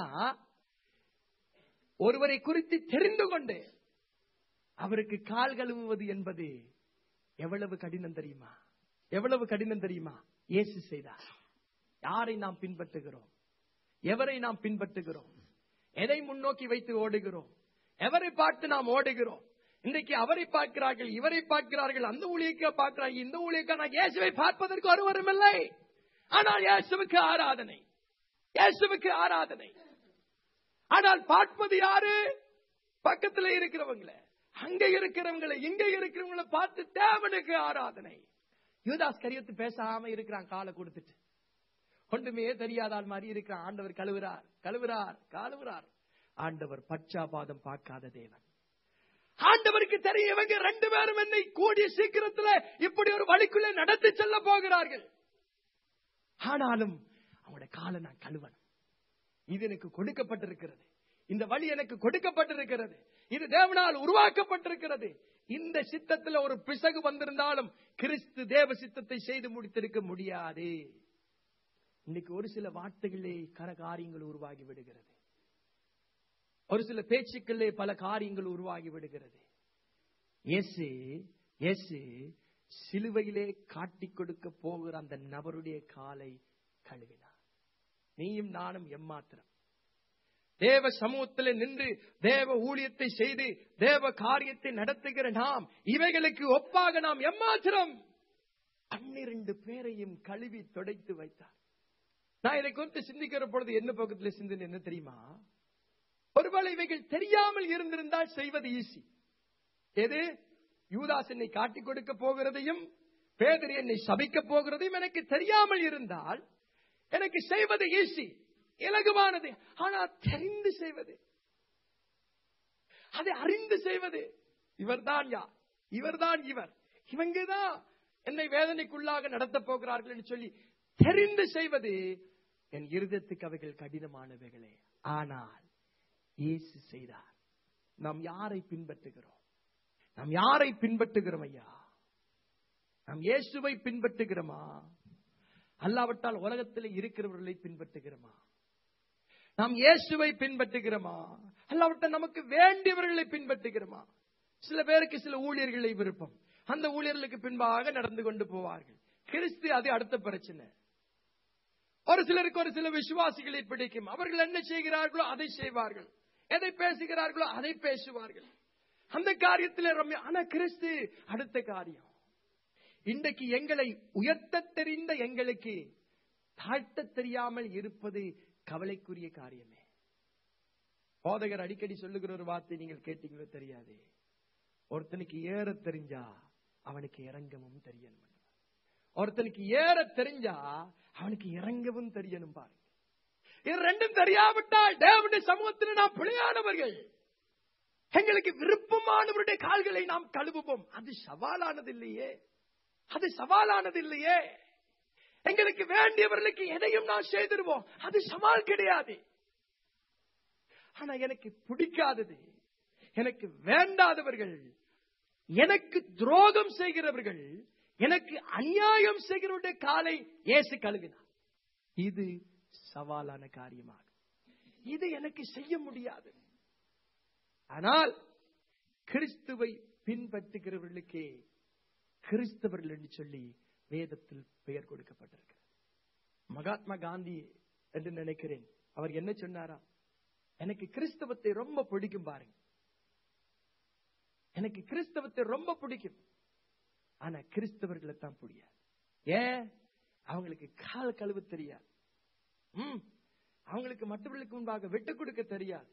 Speaker 1: ஒருவரை குறித்து தெரிந்து கொண்டு அவருக்கு கால் கழுவுவது என்பது எவ்வளவு கடினம் தெரியுமா? எவ்வளவு கடினம் தெரியுமா? இயேசு செய்தார். யாரை நாம் பின்பற்றுகிறோம்? எவரை நாம் பின்பற்றுகிறோம்? எதை முன்னோக்கி வைத்து ஓடுகிறோம்? எவரை பார்த்து நாம் ஓடுகிறோம்? இன்றைக்கு அவரை பார்க்கிறார்கள், இவரை பார்க்கிறார்கள், அந்த ஊழியக்க பார்க்கிறார்கள், இந்த ஊழியக்க. இயேசுவை பார்ப்பதற்கு ஒருவரும் இல்லை. ஆனால் இயேசுவுக்கு ஆராதனை, இயேசுவுக்கு ஆராதனை. ஆனால் பார்ப்பது யாரு? பக்கத்துல இருக்கிறவங்களை, அங்க இருக்கிறவங்களை, இங்க இருக்கிறவங்களை பார்த்து தேவனுக்கு ஆராதனை. யூதாஸ் கரியத்து பேசாம இருக்கிறான், காலை கொடுத்துட்டு ஒன்றுமே தெரியாதால் மாதிரி இருக்கிறான். ஆண்டவர் கழுவுறார், கழுவுறார், கழுவுறார். ஆண்டவர் பச்சாபாதம் பார்க்காத தேவன். ஆண்டவருக்கு தெரியும், இவங்க 2 பேரும் என்னை கூடிய சீக்கிரத்தில் இப்படி ஒரு வழிக்குள்ளே நடத்தி செல்ல போகிறார்கள். ஆனாலும் அவங்களோட காலை நான் கழுவணும். இது எனக்கு கொடுக்கப்பட்டிருக்கிறது. இந்த வழி எனக்கு கொடுக்கப்பட்டிருக்கிறது. இது தேவனால் உருவாக்கப்பட்டிருக்கிறது. இந்த சித்தத்தில் ஒரு பிசகு வந்திருந்தாலும் கிறிஸ்து தேவ சித்தத்தை செய்து முடித்திருக்க முடியாது. இன்னைக்கு ஒரு சில வார்த்தைகளே காரியங்கள் உருவாகி விடுகிறது. ஒரு சில பேச்சுக்களே பல காரியங்கள் உருவாகி விடுகிறது. இயேசு சிலுவையிலே காட்டிக் கொடுக்க போகிற அந்த நபருடைய காலை கழுவினார். நீயும் நானும் எம்மாத்திரம் தேவ சமூகத்தில் நின்று தேவ ஊழியத்தை செய்து தேவ காரியத்தை நடத்துகிற நாம் இவைகளுக்கு ஒப்பாக நாம் எம்மாத்திரம்? 12 பேரையும் கழுவி துடைத்து வைத்தார். நான் இதை குறித்து சிந்திக்கிற பொழுது என்ன பக்கத்தில் சிந்தனை என்ன தெரியுமா? ஒருவேளை இவைகள் தெரியாமல் இருந்திருந்தால் செய்வது ஈஸி. எது? யூதாஸ் என்னை காட்டிக் கொடுக்க போகிறதையும் பேதுரு என்னை சபிக்க போகிறதையும் எனக்கு தெரியாமல் இருந்தால் எனக்கு செய்வது ஈஸி, இலகுவானது. ஆனால் தெரிந்து செய்வது, அதை அறிந்து செய்வது, இவர்தான் யார், இவர்தான் இவர், இவங்கதான் என்னை வேதனைக்குள்ளாக நடத்த போகிறார்கள் என்று சொல்லி தெரிந்து செய்வது என் இருதயத்துக்கு அவைகள் கடினமானவைகளே. ஆனால் இயேசு செய்தார். நாம் யாரை பின்பற்றுகிறோம்? நாம் யாரை பின்பற்றுகிறோம் ஐயா? நாம் இயேசுவை பின்பற்றுகிறோமா? அல்லாவிட்டால் உலகத்தில் இருக்கிறவர்களை பின்பற்றுகிறோமா? நாம் இயேசுவை பின்பற்றுகிறோமா? அல்லாவிட்டால் நமக்கு வேண்டியவர்களை பின்பற்றுகிறோமா? சில பேருக்கு சில ஊழியர்களை விருப்பம், அந்த ஊழியர்களுக்கு பின்பாக நடந்து கொண்டு போவார்கள். கிறிஸ்து அது அடுத்த பிரச்சனை. ஒரு சிலருக்கு ஒரு சில விசுவாசிகளை பிடிக்கும், அவர்கள் என்ன செய்கிறார்களோ அதை செய்வார்கள், எதை பேசுகிறார்களோ அதை பேசுவார்கள். அந்த காரியத்தில் ரம்யா. ஆனா கிறிஸ்து அடுத்த காரியம். இன்றைக்கு எங்களை உயர்த்த தெரிந்த எங்களுக்கு தாழ்த்த தெரியாமல் இருப்பது கவலைக்குரிய காரியமே. போதகர் அடிக்கடி சொல்லுகிற ஒரு வார்த்தை நீங்கள் கேட்டீங்களோ தெரியாது. ஒருத்தனுக்கு ஏற தெரிஞ்சா அவனுக்கு இறங்கவும் தெரியணும். ஒருத்தனுக்கு ஏற தெரிஞ்சா அவனுக்கு இறங்கவும் தெரியணும். பாருங்க, இது ரெண்டும் தெரியாவிட்டால் தேவனுடைய சமூகத்தில் நாம் பிழையானவர்கள். எங்களுக்கு விருப்பமானவருடைய கால்களை நாம் கழுவுவோம். அது சவாலானது இல்லையே, அது சவாலானது இல்லையே. எங்களுக்கு வேண்டியவர்களுக்கு எதையும் நாம் செய்திருவோம், அது சவால் கிடையாது. ஆனா எனக்கு பிடிக்காதது, எனக்கு வேண்டாதவர்கள், எனக்கு துரோகம் செய்கிறவர்கள், எனக்கு அநியாயம் செய்கிறவருடைய காலை இயேசு கழுவினார். இது சவாலான காரியமாகும். இது எனக்கு செய்ய முடியாது. ஆனால் கிறிஸ்துவை பின்பற்றுகிறவர்களுக்கே கிறிஸ்தவர்கள் என்று சொல்லி வேதத்தில் பெயர் கொடுக்கப்பட்டிருக்கிறது. மகாத்மா காந்தி என்று நினைக்கிறேன், அவர் என்ன சொன்னாரா? எனக்கு கிறிஸ்தவத்தை ரொம்ப பிடிக்கும் பாருங்க, எனக்கு கிறிஸ்தவத்தை ரொம்ப பிடிக்கும், ஆனா கிறிஸ்தவர்களை தான் பிடிக்காது. ஏன்? அவங்களுக்கு கால் கழுவு தெரியாது, அவங்களுக்கு மற்றவர்களுக்கு முன்பாக விட்டு கொடுக்க தெரியாது,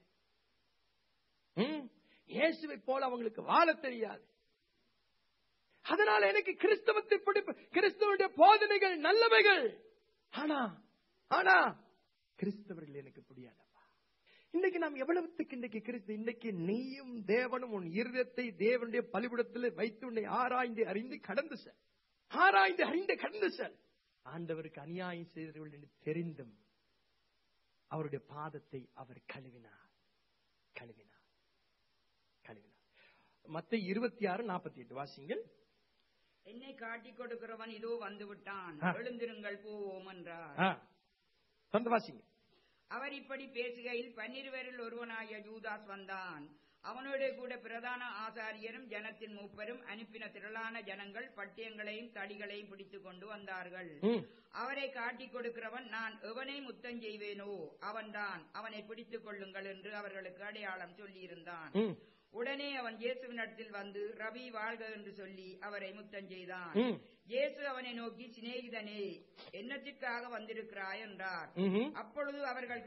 Speaker 1: இயேசுவை போல அவங்களுக்கு வாழ தெரியாது. அதனால எனக்கு கிறிஸ்தவத்தை பிடிப்பு. கிறிஸ்தவனுடைய போதனைகள் நல்லவைகள், ஆனா கிறிஸ்தவர்கள் எனக்கு பிடிக்காதப்பா. இன்னைக்கு நாம் எவ்வளவுத்துக்கு இன்னைக்கு கிறிஸ்து, இன்னைக்கு நீயும் தேவனும் உன் இருதயத்தை தேவனுடைய பலிபீடத்தில் வைத்து உன்னை ஆராய்ந்து அறிந்து கடந்து செல். ஆராய்ந்து அறிந்து கடந்து செல். ஆண்டவருக்கு அநியாயம் செய்தவர்கள் என்று தெரிந்தும் அவருடைய பாதத்தை அவர் கழுவினார். மத்தேயு 26:48 வாசிங்கள்.
Speaker 2: என்னை காட்டிக் கொடுக்கிறவன் இதோ வந்து விட்டான், எழுந்திருங்கள் போவோம் என்றார்.
Speaker 1: வாசிங்க.
Speaker 2: அவர் இப்படி பேசுகையில் 12 ஒருவனாகிய யூதாஸ் வந்தான். அவனோட கூட பிரதான ஆசாரியரும் ஜனத்தின் மூப்பரும் அனுப்பின திரளான ஜனங்கள் பட்டியங்களையும் தடிகளையும் பிடித்துக் கொண்டு வந்தார்கள். அவரை காட்டிக் கொடுக்கிறவன் நான் எவனை முத்தம் செய்வேனோ அவன்தான், அவனை பிடித்துக் கொள்ளுங்கள் என்று அவர்களுக்கு அடையாளம் சொல்லியிருந்தான். உடனே அவன் இயேசுவினிடத்தில் வந்து ரவி வாழ்க என்று சொல்லி அவரை முத்தம் செய்தான். இயேசு அவனை நோக்கி, சிநேகிதனே, என்னத்திற்காக வந்திருக்கிறாய் என்றார். அப்பொழுது அவர்கள்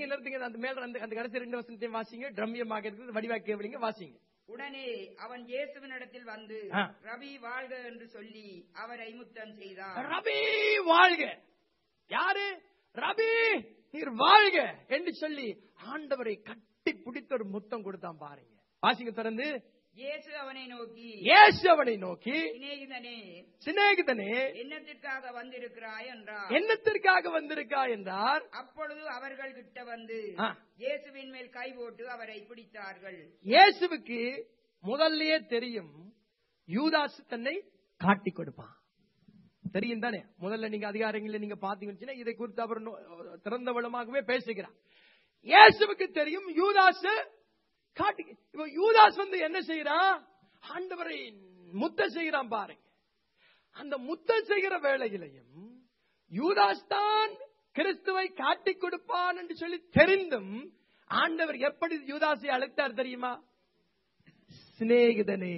Speaker 1: வாசிங்க.
Speaker 2: உடனே அவன் இயேசுவினிடத்தில் வந்து ரவி வாழ்க என்று சொல்லி அவரை முத்தம் செய்தான்.
Speaker 1: ரவி வாழ்க, யாரு? ரவி நீர் வாழ்க என்று சொல்லி ஆண்டவரை கட்டி பிடித்த ஒரு முத்தம் கொடுத்தான். பாருங்க, வாசிங்க தொடர்ந்து.
Speaker 2: இயேசு அவனை நோக்கி
Speaker 1: சிநேகிதனே
Speaker 2: என்னத்திற்காக வந்திருக்கிறாய்
Speaker 1: என்றார்.
Speaker 2: அப்பொழுது அவர்கள் கிட்ட வந்து இயேசுவின் மேல் கை போட்டு அவரை பிடித்தார்கள்.
Speaker 1: இயேசுவுக்கு முதல்லயே தெரியும் யூதாஸ் தன்னை காட்டிக் கொடுப்பான். தெரியும் தானே? முதல்ல நீங்க அதிகாரங்களை நீங்க பாத்தீங்கன்னா இதை குறித்து அவர் திறந்த வளமாகவே பேசுகிறார். இயேசுவுக்கு தெரியும் யூதாஸ் காட்டி. இப்ப யூதாஸ் வந்து என்ன செய்யறான்? ஆண்டவரை முத்த செய்யறான். பாருங்க, அந்த முத்த செய்கிற வேளையிலையும் யூதாஸ் தான் கிறிஸ்துவை காட்டிக் கொடுப்பான் என்று சொல்லி தெரிந்தும் ஆண்டவர் எப்படி யூதாஸை அழைத்தார் தெரியுமா? சிநேகிதனே.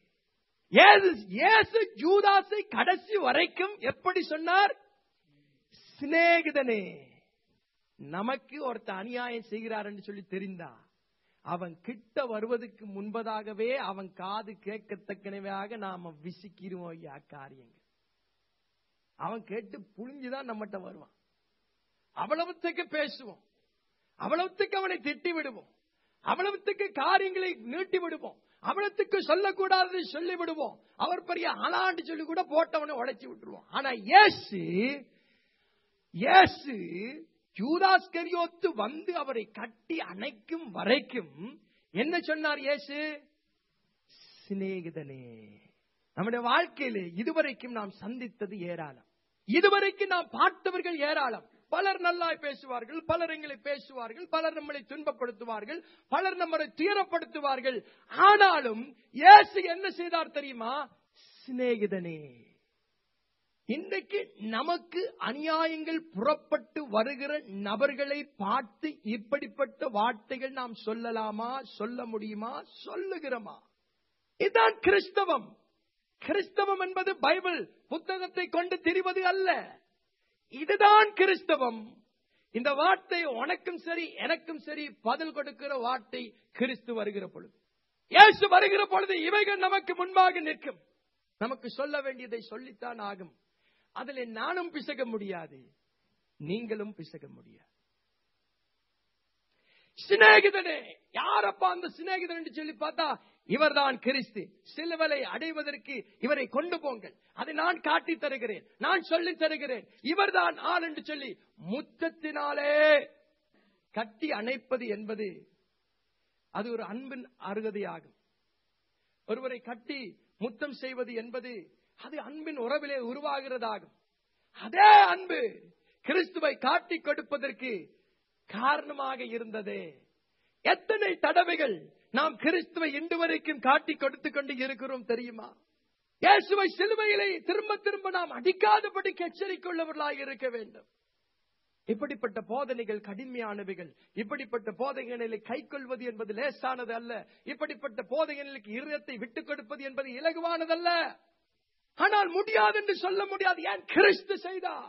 Speaker 1: இயேசு யூதாஸை கடைசி வரைக்கும் எப்படி சொன்னார்? சிநேகிதனே. நமக்கு ஒருத்த அநியாயம் செய்கிறார் என்று சொல்லி தெரிந்தா அவன் கிட்ட வருவதற்கு முன்பதாகவே அவன் காது கேட்கத்தக்கனவையாக நாம விசிக்கிறோம். காரியங்கள் அவன் கேட்டு புரிஞ்சுதான் நம்மகிட்ட வருவான். அவ்வளவுத்துக்கு பேசுவோம், அவ்வளவுத்துக்கு அவனை திட்டி விடுவோம், அவ்வளவுத்துக்கு காரியங்களை நீட்டி விடுவோம், அவ்வளவுத்துக்கு சொல்லக்கூடாது சொல்லி விடுவோம். அவர் பெரிய ஆளாண்டு சொல்லி கூட போட்டவனை உடைச்சி விட்டுருவோம். ஆனா இயேசு யூதாஸ்கரியோத்து வந்து அவரை கட்டி அணைக்கும் வரைக்கும் என்ன சொன்னார்? இயேசு சிநேகிதனே. நம்முடைய வாழ்க்கையிலே இதுவரைக்கும் நாம் சந்தித்தது ஏராளம். இதுவரைக்கும் நாம் பார்த்தவர்கள் ஏராளம். பலர் நல்லாய் பேசுவார்கள், பலர் எங்களை பேசுவார்கள், பலர் நம்மளை துன்பப்படுத்துவார்கள், பலர் நம்மளை துயரப்படுத்துவார்கள். ஆனாலும் இயேசு என்ன செய்தார் தெரியுமா? சிநேகிதனே, இன்றைக்கு நமக்கு அநியாயங்கள் புறப்பட்டு வருகிற நபர்களை பார்த்து இப்படிப்பட்ட வார்த்தைகள் நாம் சொல்லலாமா? சொல்ல முடியுமா? சொல்லுகிறோமா? இதுதான் கிறிஸ்தவம். கிறிஸ்தவம் என்பது பைபிள் புத்தகத்தை கொண்டு திரிவது அல்ல. இதுதான் கிறிஸ்தவம். இந்த வார்த்தை உனக்கும் சரி எனக்கும் சரி பதில் கொடுக்கிற வார்த்தை. கிறிஸ்து வருகிற பொழுது, இயேசு வருகிற பொழுது இவைகள் நமக்கு முன்பாக நிற்கும். நமக்கு சொல்ல வேண்டியதை சொல்லித்தான் ஆகும். அதில் நானும் பிசக முடியாது, நீங்களும் பிசக முடியாது. சிநேகிதனே, யாரப்பா அந்த சிநேகிதன் என்று சொல்லி பார்த்தா இவர்தான் கிறிஸ்து. சிலுவையை அடைவதற்கு இவரை கொண்டு போங்கள், அதை நான் காட்டி தருகிறேன், நான் சொல்லி தருகிறேன், இவர்தான் ஆள் என்று சொல்லி முத்தத்தினாலே கட்டி அணைப்பது என்பது அது ஒரு அன்பின் அருகதையாகும். ஒருவரை கட்டி முத்தம் செய்வது என்பது அது அன்பின் உறவிலே உருவாகிறதாகும். அதே அன்பு கிறிஸ்துவை காட்டி கொடுப்பதற்கு காரணமாக இருந்ததே. எத்தனை தடவைகள் நாம் கிறிஸ்துவை இன்று வரைக்கும் காட்டி கொடுத்து கொண்டு இருக்கிறோம் தெரியுமா? இயேசுவை சிலுவையிலே திரும்ப திரும்ப நாம் அடிக்காதபடிக்கு எச்சரிக்கையுள்ளவர்களாக இருக்க வேண்டும். இப்படிப்பட்ட போதனைகள் கடுமையானவைகள். இப்படிப்பட்ட போதனைகளை கை கொள்வது என்பது லேசானது அல்ல. இப்படிப்பட்ட போதனைகளுக்கு இருதயத்தை விட்டுக் கொடுப்பது என்பது இலகுவானதல்ல. ஆனால் முடியாது என்று சொல்ல முடியாது. ஏன்? கிறிஸ்து செய்தார்,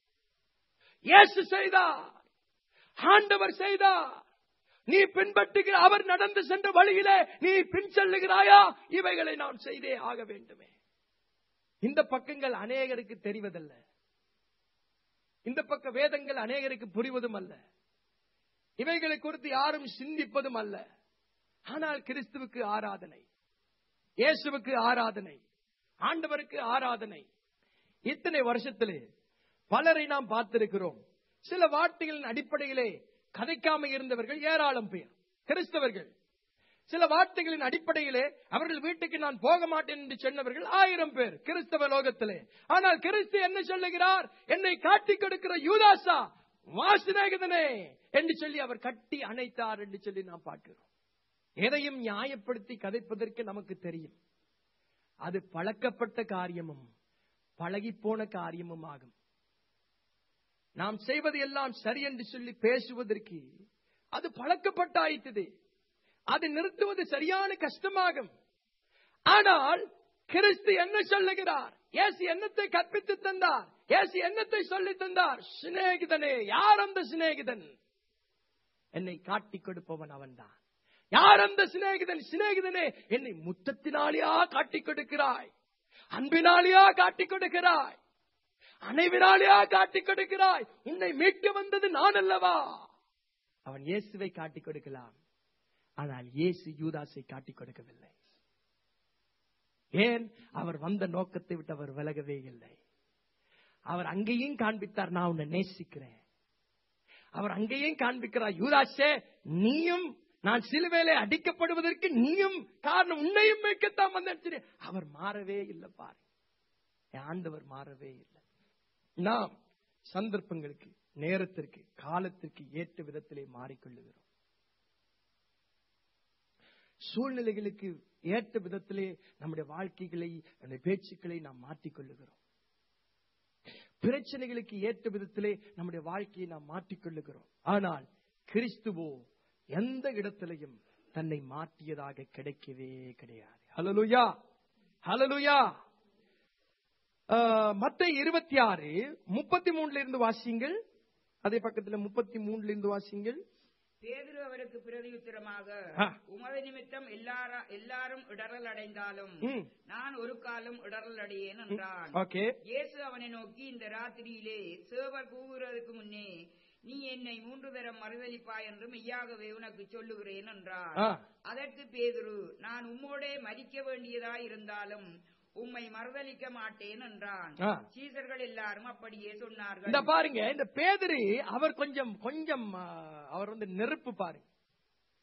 Speaker 1: இயேசு செய்தார், ஆண்டவர் செய்தார். நீ பின்பற்றுகிற அவர் நடந்து சென்ற வழியிலே நீ பின் செல்லுகிறாயா? இவைகளை நாம் செய்தே ஆக வேண்டுமே. இந்த பக்கங்கள் அநேகருக்கு தெரிவதல்ல, இந்த பக்க வேதங்கள் அநேகருக்கு புரிவதும் அல்ல, இவைகளை குறித்து யாரும் சிந்திப்பதும் அல்ல. ஆனால் கிறிஸ்துவுக்கு ஆராதனை, இயேசுவுக்கு ஆராதனை, ஆண்டவருக்கு ஆராதனை. இத்தனை வருஷத்திலே பலரை நாம் பார்த்திருக்கிறோம். சில வார்த்தைகளின் அடிப்படையிலே கதைக்காம இருந்தவர்கள் ஏராளம் பேர் கிறிஸ்தவர்கள். சில வார்த்தைகளின் அடிப்படையிலே அவர்கள் வீட்டுக்கு நான் போக மாட்டேன் என்று சொன்னவர்கள் 1000 பேர் கிறிஸ்தவ லோகத்திலே. ஆனால் கிறிஸ்து என்ன சொல்லுகிறார்? என்னை காட்டி கொடுக்கிற யூதாசா, வாசிநேகிதனே என்று சொல்லி அவர் கட்டி அணைத்தார் என்று சொல்லி நாம் பார்க்கிறோம். எதையும் நியாயப்படுத்தி கதைப்பதற்கு நமக்கு தெரியும். அது பழக்கப்பட்ட காரியமும் பழகிப்போன காரியமும் ஆகும். நாம் செய்வது எல்லாம் சரி என்று சொல்லி பேசுவதற்கு அது பழக்கப்பட்டாயிட்டது. அதை நிறுத்துவது சரியான கஷ்டமாகும். ஆனால் கிறிஸ்து என்ன சொல்லுகிறார்? இயேசு என்னத்தை கற்பித்து தந்தார்? இயேசு என்னத்தை சொல்லி தந்தார்? சிநேகிதனே. யார் அந்த சிநேகிதன்? என்னை காட்டிக் கொடுப்பவன் அவன்தான். யார் அந்த சிநேகிதன்? சிநேகிதனே, என்னை முத்தத்தினாலேயா காட்டிக் கொடுக்கிறாய்? அன்பினாலேயா காட்டிக் கொடுக்கிறாய்? அனைவராலேயா காட்டிக் கொடுக்கிறாய்? உன்னை மீட்க வந்தது நான் அல்லவா? அவன் இயேசுவை காட்டிக் கொடுக்கலாம். ஆனால் இயேசு யூதாசை காட்டிக் கொடுக்கவில்லை. ஏன்? அவர் வந்த நோக்கத்தை விட்டு அவர் விலகவே இல்லை. அவர் அங்கேயும் காண்பித்தார், நான் உன்னை நேசிக்கிறேன். அவர் அங்கேயும் காண்பிக்கிறார், யூதாசே, நீயும் நான் சிலுவையிலே அடிக்கப்படுவதற்கு நீயும் காரணம், உன்னையும் மீட்கத்தான் வந்தேன். அவர் மாறவே இல்லை. பாரு, ஆண்டவர் மாறவே இல்லை. நாம் சந்தர்ப்பங்களுக்கு, நேரத்திற்கு, காலத்திற்கு ஏற்ற விதத்திலே மாறிக்கொள்ளுகிறோம். சூழ்நிலைகளுக்கு ஏற்ற விதத்திலே நம்முடைய வாழ்க்கைகளை, நம்முடைய பேச்சுக்களை நாம் மாற்றிக்கொள்ளுகிறோம். பிரச்சனைகளுக்கு ஏற்ற விதத்திலே நம்முடைய வாழ்க்கையை நாம் மாற்றிக்கொள்ளுகிறோம். ஆனால் கிறிஸ்துவோ எந்த இடத்திலையும் தன்னை மாற்றியதாக கிடைக்கவே கிடையாது. ஹல்லேலூயா, ஹல்லேலூயா. மத்தேயு 26:33 இருந்து வாசியுங்கள். அதே பக்கத்தில் 33 இருந்து வாசியுங்கள்.
Speaker 2: பேதுரு அவருக்கு பிரதியுத்தரமாக, உமது நிமித்தம் எல்லாரும் இடறல் அடைந்தாலும் நான் ஒரு காலம் இடறல் அடையேன் என்றான். இயேசு அவனை நோக்கி, இந்த ராத்திரியிலே சேவர் கூவுகிறதுக்கு முன்னே நீ என்னை 3 தரம் மறுதலிப்பாய் என்று மெய்யாகவே உனக்கு சொல்லுகிறேன் என்றார். அதற்கு பேதுரு, நான் உம்மோடே மரிக்க வேண்டியதாய் இருந்தாலும் உம்மை மறுதலிக்க மாட்டேன் என்றான். சீசர்கள் எல்லாரும் அப்படியே சொன்னார்கள்.
Speaker 1: இந்த பாருங்க, இந்த பேதுரு அவர் கொஞ்சம் அவர் நெருப்பு பாருங்க.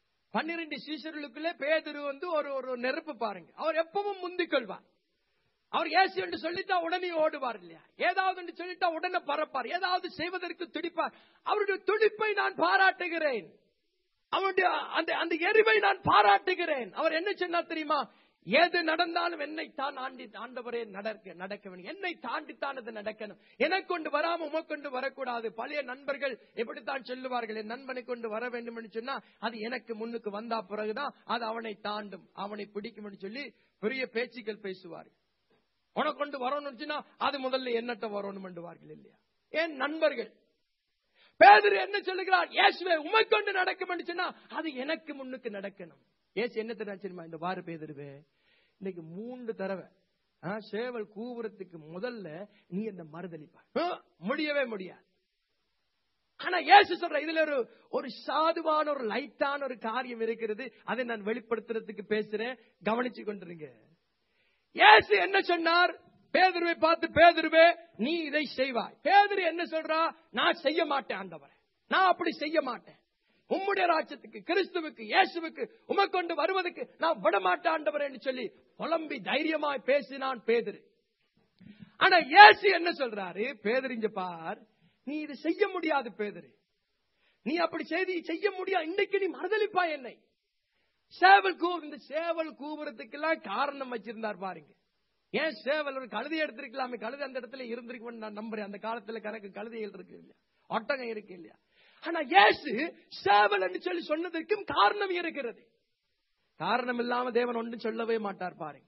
Speaker 1: 12 சீசர்களுக்குள்ளே பேதுரு ஒரு நெருப்பு பாருங்க. அவர் எப்பவும் முந்திக் கொள்வார். அவர் இயேசு என்று சொல்லிட்டா உடனே ஓடுவார் இல்லையா? ஏதாவது என்று சொல்லிட்டா உடனே பறப்பார், ஏதாவது செய்வதற்கு துடிப்பார். அவருடைய துடிப்பை நான் பாராட்டுகிறேன், அவருடைய அந்த எரிவை நான் பாராட்டுகிறேன். அவர் என்ன சொன்னார் தெரியுமா? எது நடந்தாலும் என்னை தான் ஆண்டவரே நடக்க வேண்டும், என்னை தாண்டித்தான் அது நடக்கணும். எனக்கு கொண்டு வராம உமக்கொண்டு வரக்கூடாது. பழைய நண்பர்கள் எப்படித்தான் சொல்லுவார்கள், என் நண்பனை கொண்டு வர வேண்டும் என்று சொன்னா அது எனக்கு முன்னுக்கு வந்தா பிறகுதான் அது அவனை தாண்டும், அவனை பிடிக்கும் என்று சொல்லி பெரிய பேச்சுக்கள் பேசுவார்கள். உனக்கு கொண்டு வரணும்னா அது முதல்ல என்னட்ட வரணும் என்றுவார்கள் இல்லையா? ஏன் நண்பர்கள். பேதுரு என்ன சொல்லுகிறார்? இயேசுவே உமைக்கொண்டு நடக்கும் என்று சொன்னா அது எனக்கு முன்னுக்கு நடக்கணும். ஏசு என்ன தெரியுமா? இந்த வார பேதுருவே, இன்னைக்கு 3 தடவை சேவல் கூவுறதுக்கு முதல்ல நீ என்ன மறுதலிப்ப, முடியவே முடியாது. ஆனா இயேசு சொல்ற இதுல ஒரு சாதுவான ஒரு லைட்டான ஒரு காரியம் இருக்கிறது. அதை நான் வெளிப்படுத்துறதுக்கு பேசுறேன், கவனிச்சு கொண்டிருங்க. இயேசு என்ன சொன்னார்? பேதுருவை பார்த்து, பேதுருவே நீ இதை செய்வாய். பேதுரு என்ன சொல்றா? நான் செய்ய மாட்டேன் ஆண்டவரே, நான் அப்படி செய்ய மாட்டேன். உம்முடைய ராஜ்யத்துக்கு, கிறிஸ்துவுக்கு, இயேசுவுக்கு உமக்கொண்டு வருவதற்கு நான் விட மாட்டேன் ஆண்டவரே என்று சொல்லி புலம்பி தைரியமாய் பேசினான் பேதுரு. ஆனா இயேசு என்ன சொல்றாரு? பேதுரு இங்க பார், நீ இது செய்ய முடியாது பேதுரு, நீ அப்படி செய்ய முடியாது. இன்னைக்கு நீ மறுதலிப்பாய் என்னை. இந்த சேவல் கூவுறதுக்கு எல்லாம் காரணம் வச்சிருந்தார் பாருங்க. ஏன் சேவல் ஒரு கழுதை எடுத்திருக்கலாமே, கழுதை அந்த இடத்துல இருந்திருக்கு நான் நம்புறேன். அந்த காலத்துல கணக்கு கழுதைகள் இருக்கு இல்லையா, ஒட்டகம் இருக்கு இல்லையா? ஆனா இயேசு சேவல் என்று சொல்லி சொன்னதற்கும் காரணம் இருக்கிறது. காரணம் இல்லாம தேவன் ஒன்றும் சொல்லவே மாட்டார் பாருங்க.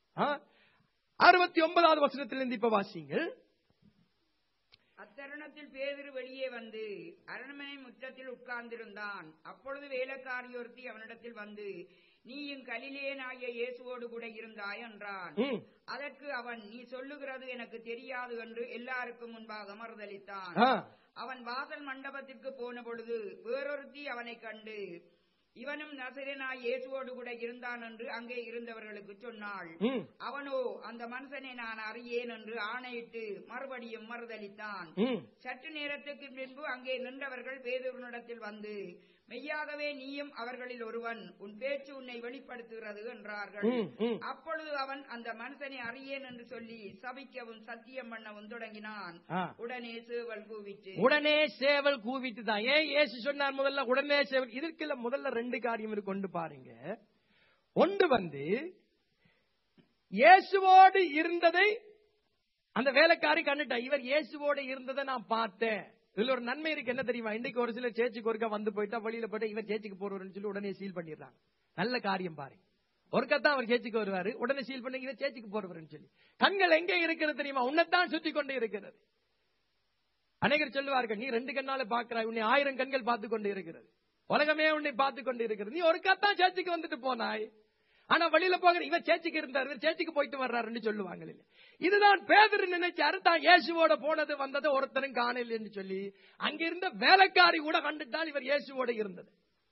Speaker 1: 69வது வசனத்திலிருந்து இப்ப வாசிங்கள்.
Speaker 2: அத்தருணத்தில் பேதுரு வெளியே வந்து அரண்மனை முற்றத்தில் உட்கார்ந்திருந்தான். அப்பொழுது வேலைக்காரியொருத்தி அவனிடத்தில் வந்து, நீயும் கலிலேயனாகிய இயேசுவோடு கூட இருந்தாய் என்றான். அதற்கு அவன், நீ சொல்லுகிறது எனக்கு தெரியாது என்று எல்லாருக்கும் முன்பாக மறுதலித்தான். அவன் வாசல் மண்டபத்திற்கு போன பொழுது வேறொருத்தி அவனை கண்டு, இவனும் நசரேயனாகிய இயேசுவோடு கூட இருந்தான் என்று அங்கே இருந்தவர்களுக்கு சொன்னாள். அவனோ அந்த மனுஷனை நான் அறியேன் என்று ஆணையிட்டு மறுபடியும் மறுதலித்தான். சற்று நேரத்துக்கு பின்பு அங்கே நின்றவர்கள் பேதுருவினிடத்தில் வந்து, மெய்யாகவே நீயும் அவர்களில் ஒருவன், உன் பேச்சு உன்னை வெளிப்படுத்துகிறது என்றார்கள். அப்பொழுது அவன் அந்த மனுஷனை அறியேன் என்று சொல்லி சபிக்கவும் சத்தியம் பண்ணவும் தொடங்கினான். உடனே சேவல் கூவிட்டு.
Speaker 1: உடனே சேவல் கூவிட்டு தான். ஏன் இயேசு சொன்னார் முதல்ல உடனே சேவல்? இதற்கு முதல்ல 2 காரியம் கொண்டு பாருங்க. ஒன்று வந்து இயேசுவோடு இருந்ததை அந்த வேலைக்காரி கண்டுட்டா. இவர் இயேசுவோடு இருந்ததை நான் பார்த்தேன். இதுல ஒரு நன்மை இருக்கு, என்ன தெரியுமா? இன்னைக்கு ஒரு சில சேர்ச்சுக்கு ஒருக்கா வந்து போயிட்டா வழியில போயிட்டா இவர் சேர்ச்சுக்கு போறவர்னு சொல்லி உடனே சீல் பண்ணிடுறாங்க. நல்ல காரியம் பாருங்க. ஒருக்கா தான் அவர் சேர்ச்சுக்கு வருவாரு, உடனே சீல் பண்ணி இவர் சேர்ச்சுக்கு போறவர்னு சொல்லி. கண்கள் எங்கே இருக்கிறது தெரியுமா? உன்னைத்தான் சுத்தி கொண்டு இருக்கிறது. அநேகர் சொல்லுவார்கள், நீ 2 கண்ணால பாக்குறாய், உன்னை 1000 கண்கள் பார்த்து கொண்டு இருக்கிறது, உலகமே உன்னை பார்த்து கொண்டு இருக்கிறது. நீ ஒருக்கா தான் சேர்ச்சுக்கு வந்துட்டு போனாய், ஆனா வழியில போகிற இவர் சேர்ச்சுக்கு இருந்தார், இவர் சேர்ச்சுக்கு போயிட்டு வர்றாருன்னு சொல்லுவாங்க. இல்ல, இதுதான் பேதுரு நினைச்சாரு. தான் இயேசுவோட போனது வந்தது ஒருத்தரும் காணல என்று சொல்லி அங்கிருந்த வேலைக்காரி கூட கண்டுட்டால் இவர் இயேசுவோட இருந்தது.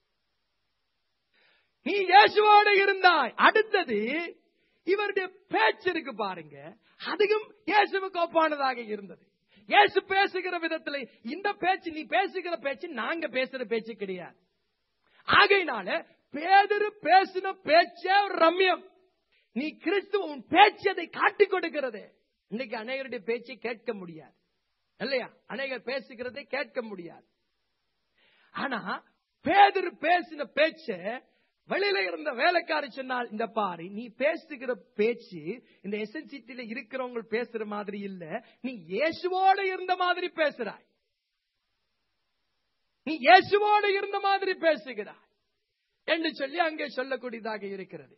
Speaker 1: நீ இயேசுவோட இருந்தாய். அடுத்தது இவருடைய பேச்சு இருக்கு பாருங்க, அதுவும் இயேசுவுக்கு ஒப்பானதாக இருந்தது. இயேசு பேசுகிற விதத்தில் இந்த பேச்சு, நீ பேசுகிற பேச்சு நாங்க பேசுற பேச்சு கிடையாது. ஆகையினால பேதுரு பேசின பேச்சே ரம்யம். நீ கிறிஸ்துவ உன் பேச்சு அதை காட்டிக் கொடுக்கிறது. இன்னைக்கு அநேகருடைய பேச்சை கேட்க முடியாது இல்லையா? அநேகர் பேசுகிறதை கேட்க முடியாது. ஆனா பேதுரு பேசின பேச்ச வெளியில இருந்த வேலைக்காரி சொன்னால், இந்த பாரு, நீ பேசுகிற பேச்சு இந்த எஸ்என்சிட்டில இருக்கிறவங்க பேசுற மாதிரி இல்ல, நீ இயேசுவோடு இருந்த மாதிரி பேசுறாய், நீ இயேசுவோடு இருந்த மாதிரி பேசுகிறாய் என்று சொல்லி அங்கே சொல்லக்கூடியதாக இருக்கிறது.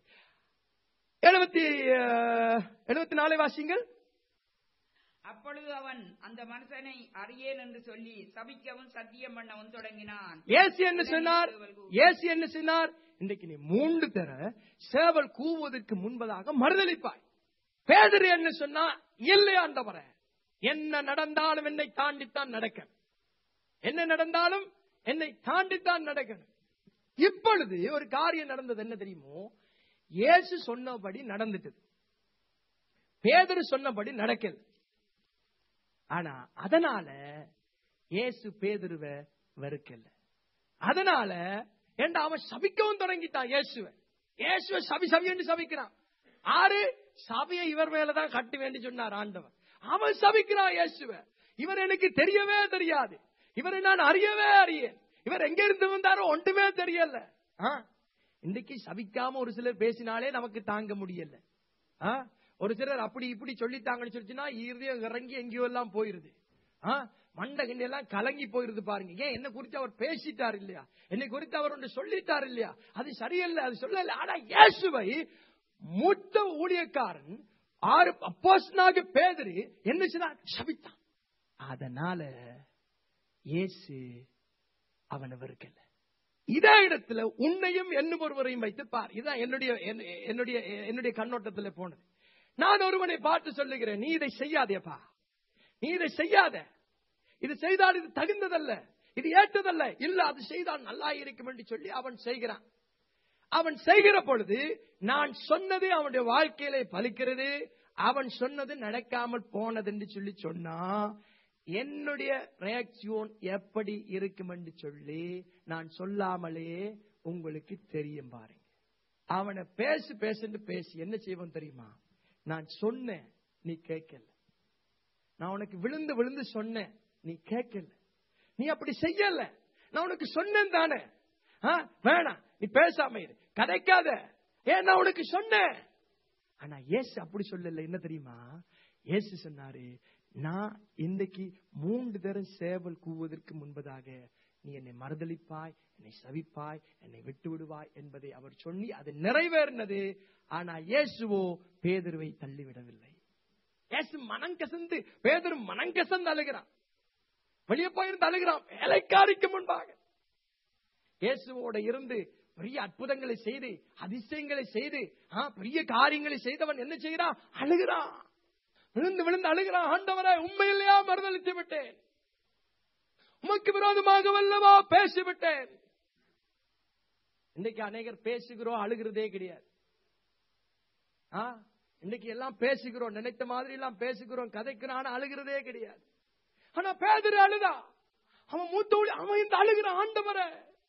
Speaker 1: 74 வாசிங்கள்.
Speaker 2: அப்பொழுது அவன் அந்த மனுஷனை அறியேன் என்று சொல்லி சபிக்கவும் சத்தியம் பண்ணவும் தொடங்கினான்.
Speaker 1: இயேசு என்ன சொன்னார்? இயேசு என்ன சொன்னார்? இன்றைக்கு நீ 3 தர சேவல் கூவுவதற்கு முன்பதாக மறுதலிப்பாய். பேதுரு என்ன சொன்னா? இல்லை ஆண்டவரே, என்ன நடந்தாலும் என்னை தாண்டித்தான் நடக்கணும், என்ன நடந்தாலும் என்னை தாண்டித்தான் நடக்கணும். இப்பொழுது ஒரு காரியம் நடந்தது, என்ன தெரியுமோ? இயேசு சொன்னபடி நடந்துட்டது, பேதுரு சொன்னபடி நடக்கல. ஆனா அதனால இயேசு பேதுருவை வெறுக்கல. அதனால அவன் சபிக்கவும் தொடங்கிட்டான். இயேசுவை சபி சபி என்று சபிக்கிறான். ஆறு சபையை இவர் மேலதான் கட்டு வேண்டி சொன்னார் ஆண்டவர். அவன் சபிக்கிறான் இயேசுவை. இவர் எனக்கு தெரியவே தெரியாது, இவரை நான் அறியவே அறியேன், இவர் எங்க இருந்து வந்தாரோ ஒன்றுமே தெரியல. இன்னைக்கு சபிக்காம ஒரு சிலர் பேசினாலே நமக்கு தாங்க முடியல. ஒரு சிலர் அப்படி இப்படி சொல்லித்தாங்கன்னு சொல்லிச்சுன்னா இருதயம் இறங்கி எங்கேயோ எல்லாம் போயிருது. மண்டை கிண்டி எல்லாம் கலங்கி போயிருது. பாருங்க, ஏன் என்ன குறித்து அவர் பேசிட்டார் இல்லையா, என்னை குறித்து அவர் ஒன்று சொல்லிட்டார் இல்லையா, அது சரியில்லை, அது சொல்லல. ஆனா இயேசுவை மூத்த ஊழியக்காரன் அப்போஸ்தலனாகிய பேதுரு என்ன செய்தான்? சபித்தான். அதனால இயேசு அவனை வெறுக்கல. இதே இடத்துல உன்னையும் என்னும் ஒருவரையும் வைத்து பார். இதுதான் என்னுடைய கண்ணோட்டத்தில் போனது. நான் ஒருவனை பார்த்து சொல்லுகிறேன், நீ இதை செய்யாதேப்பா, நீ இதை செய்யாத, இது செய்தால் இது தகுந்ததல்ல, இது ஏற்றதல்ல, இல்ல அது செய்தால் நல்லா இருக்கும் என்று சொல்லி அவன் செய்கிறான். அவன் செய்கிற பொழுது நான் சொன்னது அவனுடைய வாழ்க்கையிலே பலிக்கிறது, அவன் சொன்னது நடக்காமல் போனது என்று சொல்லி சொன்னா என்னுடைய ரியாக்ஷன் எப்படி இருக்கும் என்று சொல்லி நான் சொல்லாமலே உங்களுக்கு தெரியும். பாருங்க, அவனை பேசி என்ன செய்வோம் தெரியுமா? நான் சொன்னேன், நீ கேட்கல. நான் உனக்கு விழுந்து விழுந்து சொன்னேன், நீ கேட்கல, நீ அப்படி செய்யல. நான் உனக்கு சொன்னேன் தானே, வேணாம் நீ பேசாம இரு, கதைக்காத, ஏன் நான் உனக்கு சொன்னேன். ஆனா இயேசு அப்படி சொல்லல. என்ன தெரியுமா இயேசு சொன்னாரு? நான் இன்றைக்கு 3 தரம் சேவல் கூவுவதற்கு முன்பதாக நீ என்னை மறுதலிப்பாய், என்னை சபிப்பாய், என்னை விட்டு விடுவாய் என்பதை அவர் சொல்லி அது நிறைவேறினது. ஆனா இயேசுவோ பேதுருவை தள்ளிவிடவில்லை. இயேசு மனம் கசந்து, பேதுரு மனம் கசந்து அழுகிறான், வெளியே போயிருந்து அழுகிறான் வேலைக்காரிக்கு முன்பாக. இயேசுவோட இருந்து பெரிய அற்புதங்களை செய்து, அதிசயங்களை செய்து, பெரிய காரியங்களை செய்தவன் என்ன செய்கிறான்? அழுகிறான், விழுந்து விழுந்து அழுகிறான். ஆண்டவரே, உண்மையிலேயா மறுதலித்து விட்டேன், உமக்கு விரோதமாக வல்லவா பேசிவிட்டேன். இன்னைக்கு அநேகர் பேசுகிறோம், அழுகிறதே கிடையாது. இன்னைக்கு எல்லாம் பேசுகிறோம், நினைத்த மாதிரி எல்லாம் பேசுகிறோம், கதைக்கிறோம், ஆனா அழுகிறதே கிடையாது. ஆனா பேதுரு அழுதா, அவன் மூத்த அவன் இந்த அழுகிறான், ஆண்டவரே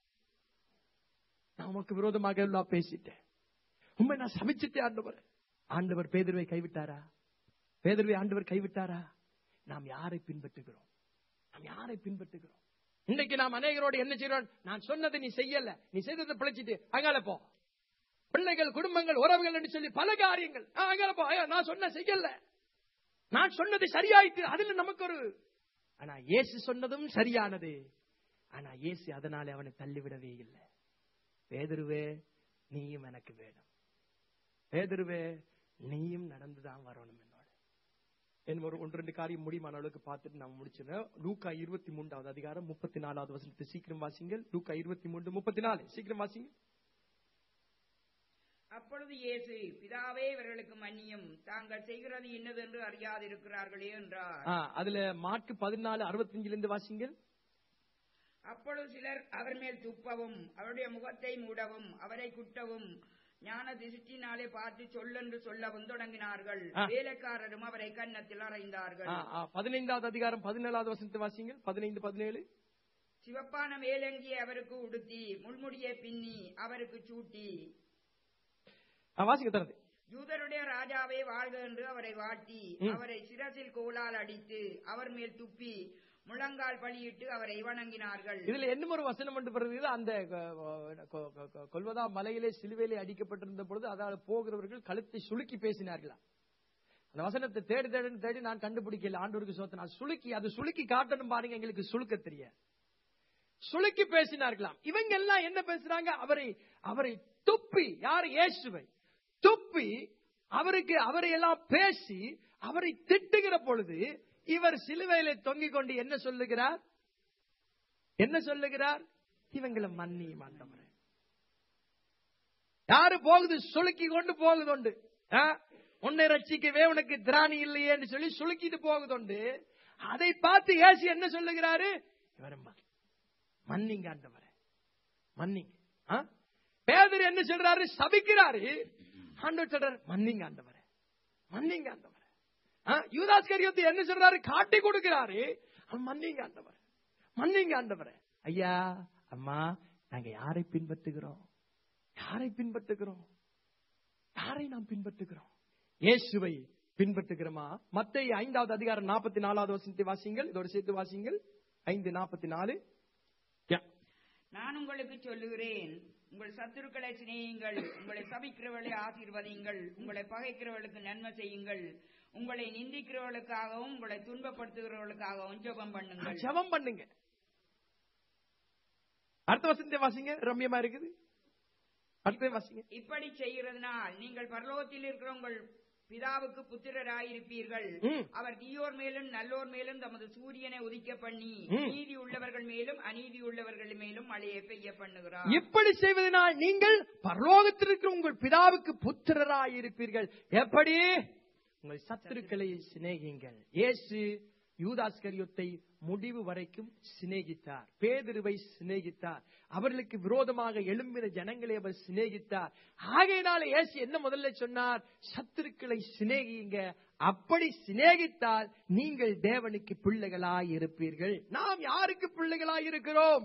Speaker 1: நான் உமக்கு விரோதமாக எல்லாம் பேசிட்டேன், உண்மை நான் சபிச்சிட்டேன் ஆண்டவர். ஆண்டவர் பேதுருவை கைவிட்டாரா? பேதுருவை ஆண்டவர் கைவிட்டாரா? நாம் யாரை பின்பற்றுகிறோம்? நாம் யாரை பின்பற்றுகிறோம்? இன்னைக்கு நாம் அநேகரோடு என்ன செய்யறோம்? நான் சொன்னதை நீ செய்யல, நீ செய்ததை பிழைச்சிட்டு அங்கால போ, பிள்ளைகள், குடும்பங்கள், உறவுகள் என்று சொல்லி பல காரியங்கள், அங்கால போ, நான் சொன்ன செய்யல, நான் சொன்னது சரியாயிட்டு, அதுல நமக்கு ஒரு. ஆனா இயேசு சொன்னதும் சரியானது. ஆனா இயேசு அதனால அவனை தள்ளிவிடவே இல்லை. பேதுருவே, நீயும் எனக்கு வேணும், பேதுருவே நீயும் நடந்துதான் வரணும் என்னோட. என் ஒரு 1-2 காரியம் முடியுமான அளவுக்கு பார்த்துட்டு நான் முடிச்சிருந்தேன். லூக்கா 23வது அதிகாரம் 34வது வசனத்தை சீக்கிரம் வாசிங்க. லூக்கா 23:34 சீக்கிரம் வாசிங்க.
Speaker 2: அப்பொழுது இயேசு, பிதாவே இவர்களுக்கு மன்னியும், தாங்கள் செய்கிறது இன்னதென்று அறியாதிருக்கிறார்களே என்றார்.
Speaker 1: அதுல மார்க் 14:65 வாசிங்க.
Speaker 2: அப்பொழுது சிலர் அவர் மேல் துப்பவும், அவருடைய முகத்தை மூடவும், அவரை குட்டவும், ஞான திருஷ்டினாலே பார்த்து சொல்லென்று சொல்லவும் தொடங்கினார்கள். வேலைக்காரரும் அவரை கன்னத்தில் அறைந்தார்கள்.
Speaker 1: 15வது அதிகாரம் 17வது வசனத்தை வாசிங்க. 15-17.
Speaker 2: சிவப்பான மேலங்கியை அவருக்கு உடுத்தி, முள்முடியை பின்னி அவருக்கு சூட்டி,
Speaker 1: வாசிங்க தரது,
Speaker 2: யூதருடைய ராஜாவே வாழ்க என்று அவரை வாட்டி, அவரை சிரசில் கோலால் அடித்து, அவர் மேல் துப்பி, முழங்கால் பலியிட்டு அவரை வணங்கினார்கள்.
Speaker 1: இதுல என்ன ஒரு வசனம் என்று வருகிறது? அந்த கொல்வதா மலையிலே சிலுவையிலே அடிக்கப்பட்டிருந்த பொழுது அதாவது போகிறவர்கள் கழுத்தை சுளுக்கி பேசினார்களா? அந்த வசனத்தை தேடி நான் கண்டுபிடிக்கல. ஆண்டவருக்கு சோத்திரம். அது சுளுக்கி காட்டணும் பாருங்க, எங்களுக்கு சுளுக்க தெரியாது. சுளுக்கி பேசினார்களாம். இவங்க எல்லாம் என்ன பேசுறாங்க? அவரை துப்பி, யார்? இயேசுவை துப்பி அவரை எல்லாம் பேசி அவரை திட்டுகிற பொழுது இவர் சிலுவையிலே தொங்கிக் கொண்டு என்ன சொல்லுகிறார்? இவங்களை மன்னியும் ஆண்டவரே. யாரு போகுது? சுளுக்கி கொண்டு போகுதுண்டு. உன்னை ரட்சிக்கவே உனக்கு திராணி இல்லையே என்று சொல்லி சுளுக்கிட்டு போகுதுண்டு. அதை பார்த்து இயேசு என்ன சொல்லுகிறாரு? இவரை மன்னிங்க ஆண்டவரே, மன்னிங்க. பேதுரு என்ன சொல்றாரு? சபிக்கிறாரு. ஆண்டவர் சொல்றாரு, மன்னிங்க ஆண்டவரே, மன்னிங்க ஆண்டவரே. யூதாஸ் கரியோத்து என்ன சொல்றாரு? காட்டி கொடுக்கிறாரு. மன்னிங்க ஆண்டவரே, மன்னிங்க ஆண்டவரே. ஐயா, அம்மா, நாங்க யாரை பின்பற்றுகிறோம்? யாரை பின்பற்றுகிறோம்? யாரை நாம் பின்பற்றுகிறோம்? இயேசுவை பின்பற்றுகிறோமா? மத்தேயு 5வது அதிகாரம் 44வது வசனத்தை வாசிங்கள். இதோட சேர்த்து வாசிங்கள். 5:44.
Speaker 2: நான் உங்களுக்கு சொல்லுகிறேன், உங்கள் சத்துருக்களை சிநேகியுங்கள், உங்களை சபிக்கிறவர்களை ஆசீர்வதியுங்கள், உங்களை பகைக்கிறவர்களுக்கு நன்மை செய்யுங்கள், உங்களை நிந்திக்கிறவர்களுக்காகவும் உங்களை துன்பப்படுத்துகிறவர்களுக்காகவும் ஜெபம் பண்ணுங்கள்.
Speaker 1: ஜெபம் பண்ணுங்க. அடுத்த வசனத்தை வாசிங்க. ரம்யமா இருக்குது. அடுத்த வாசிங்க.
Speaker 2: இப்படி செய்கிறதுனால் நீங்கள் பரலோகத்தில் இருக்கிற உங்கள் பிதாவுக்கு புத்திரராயிருப்பீர்கள். அவர் தீயோர் மேலும் நல்லோர் மேலும் தமது சூரியனை உதிக்க பண்ணி நீதி உள்ளவர்கள் மேலும் அநீதி உள்ளவர்கள் மேலும் மழையை பெய்ய பண்ணுகிறார்.
Speaker 1: இப்படி செய்வதனால் நீங்கள் பரலோகத்தில் இருக்கிற உங்கள் பிதாவுக்கு புத்திரராயிருப்பீர்கள். எப்படி? உங்கள் சத்துருக்களை சிநேகியுங்கள். இயேசு யூதாஸ்கரியோத்தை முடிவு வரைக்கும் சிநேகித்தார். பேதுருவை சிநேகித்தார். அவர்களுக்கு விரோதமாக எழும்பின ஜனங்களை அவர் சிநேகித்தார். ஆகையினால இயேசு என்ன முதல்ல சொன்னார்? சத்துருக்களை சிநேகியுங்க. அப்படி சிநேகித்தால் நீங்கள் தேவனுக்கு பிள்ளைகளாய் இருப்பீர்கள். நாம் யாருக்கு பிள்ளைகளாய் இருக்கிறோம்?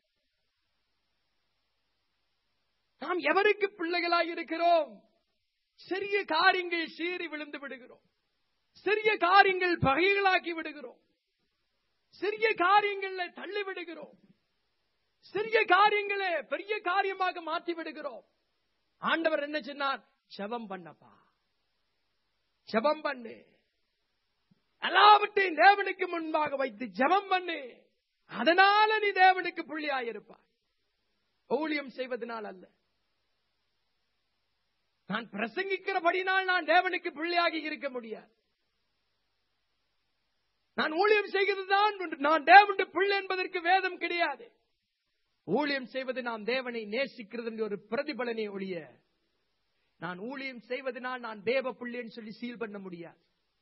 Speaker 1: நாம் எவருக்கு பிள்ளைகளாய் இருக்கிறோம்? சிறிய காரியங்கள் சீறி விழுந்து விடுகிறோம். சிறிய காரியங்கள் பகைகளாக்கி விடுகிறோம். சிறிய காரியங்களை தள்ளி விடுகிறோம். சிறிய காரியங்களை பெரிய காரியமாக மாற்றி விடுகிறோம். ஆண்டவர் என்ன சொன்னார்? ஜெபம் பண்ணப்பா, ஜெபம் பண்ணு. எல்லாவற்றையும் தேவனுக்கு முன்பாக வைத்து ஜெபம் பண்ணு. அதனால நீ தேவனுக்கு பிள்ளையாயிருப்பாய். ஊழியம் செய்வதனால் அல்ல. நான் பிரசங்கிக்கிறபடினால் நான் தேவனுக்கு பிள்ளையாகி இருக்க முடியாது. நான் ஊழியம் செய்கிறதுதான் நான் தேவனுடைய பிள்ளை என்பதற்கு வேதம் கிடையாது. ஊழியம் செய்வது நாம் தேவனை நேசிக்கிறது ஒரு பிரதிபலனை ஒழிய நான் ஊழியம் செய்வதனால் நான் தேவ பிள்ளைன்னு சொல்லி சீல் பண்ண முடியாது.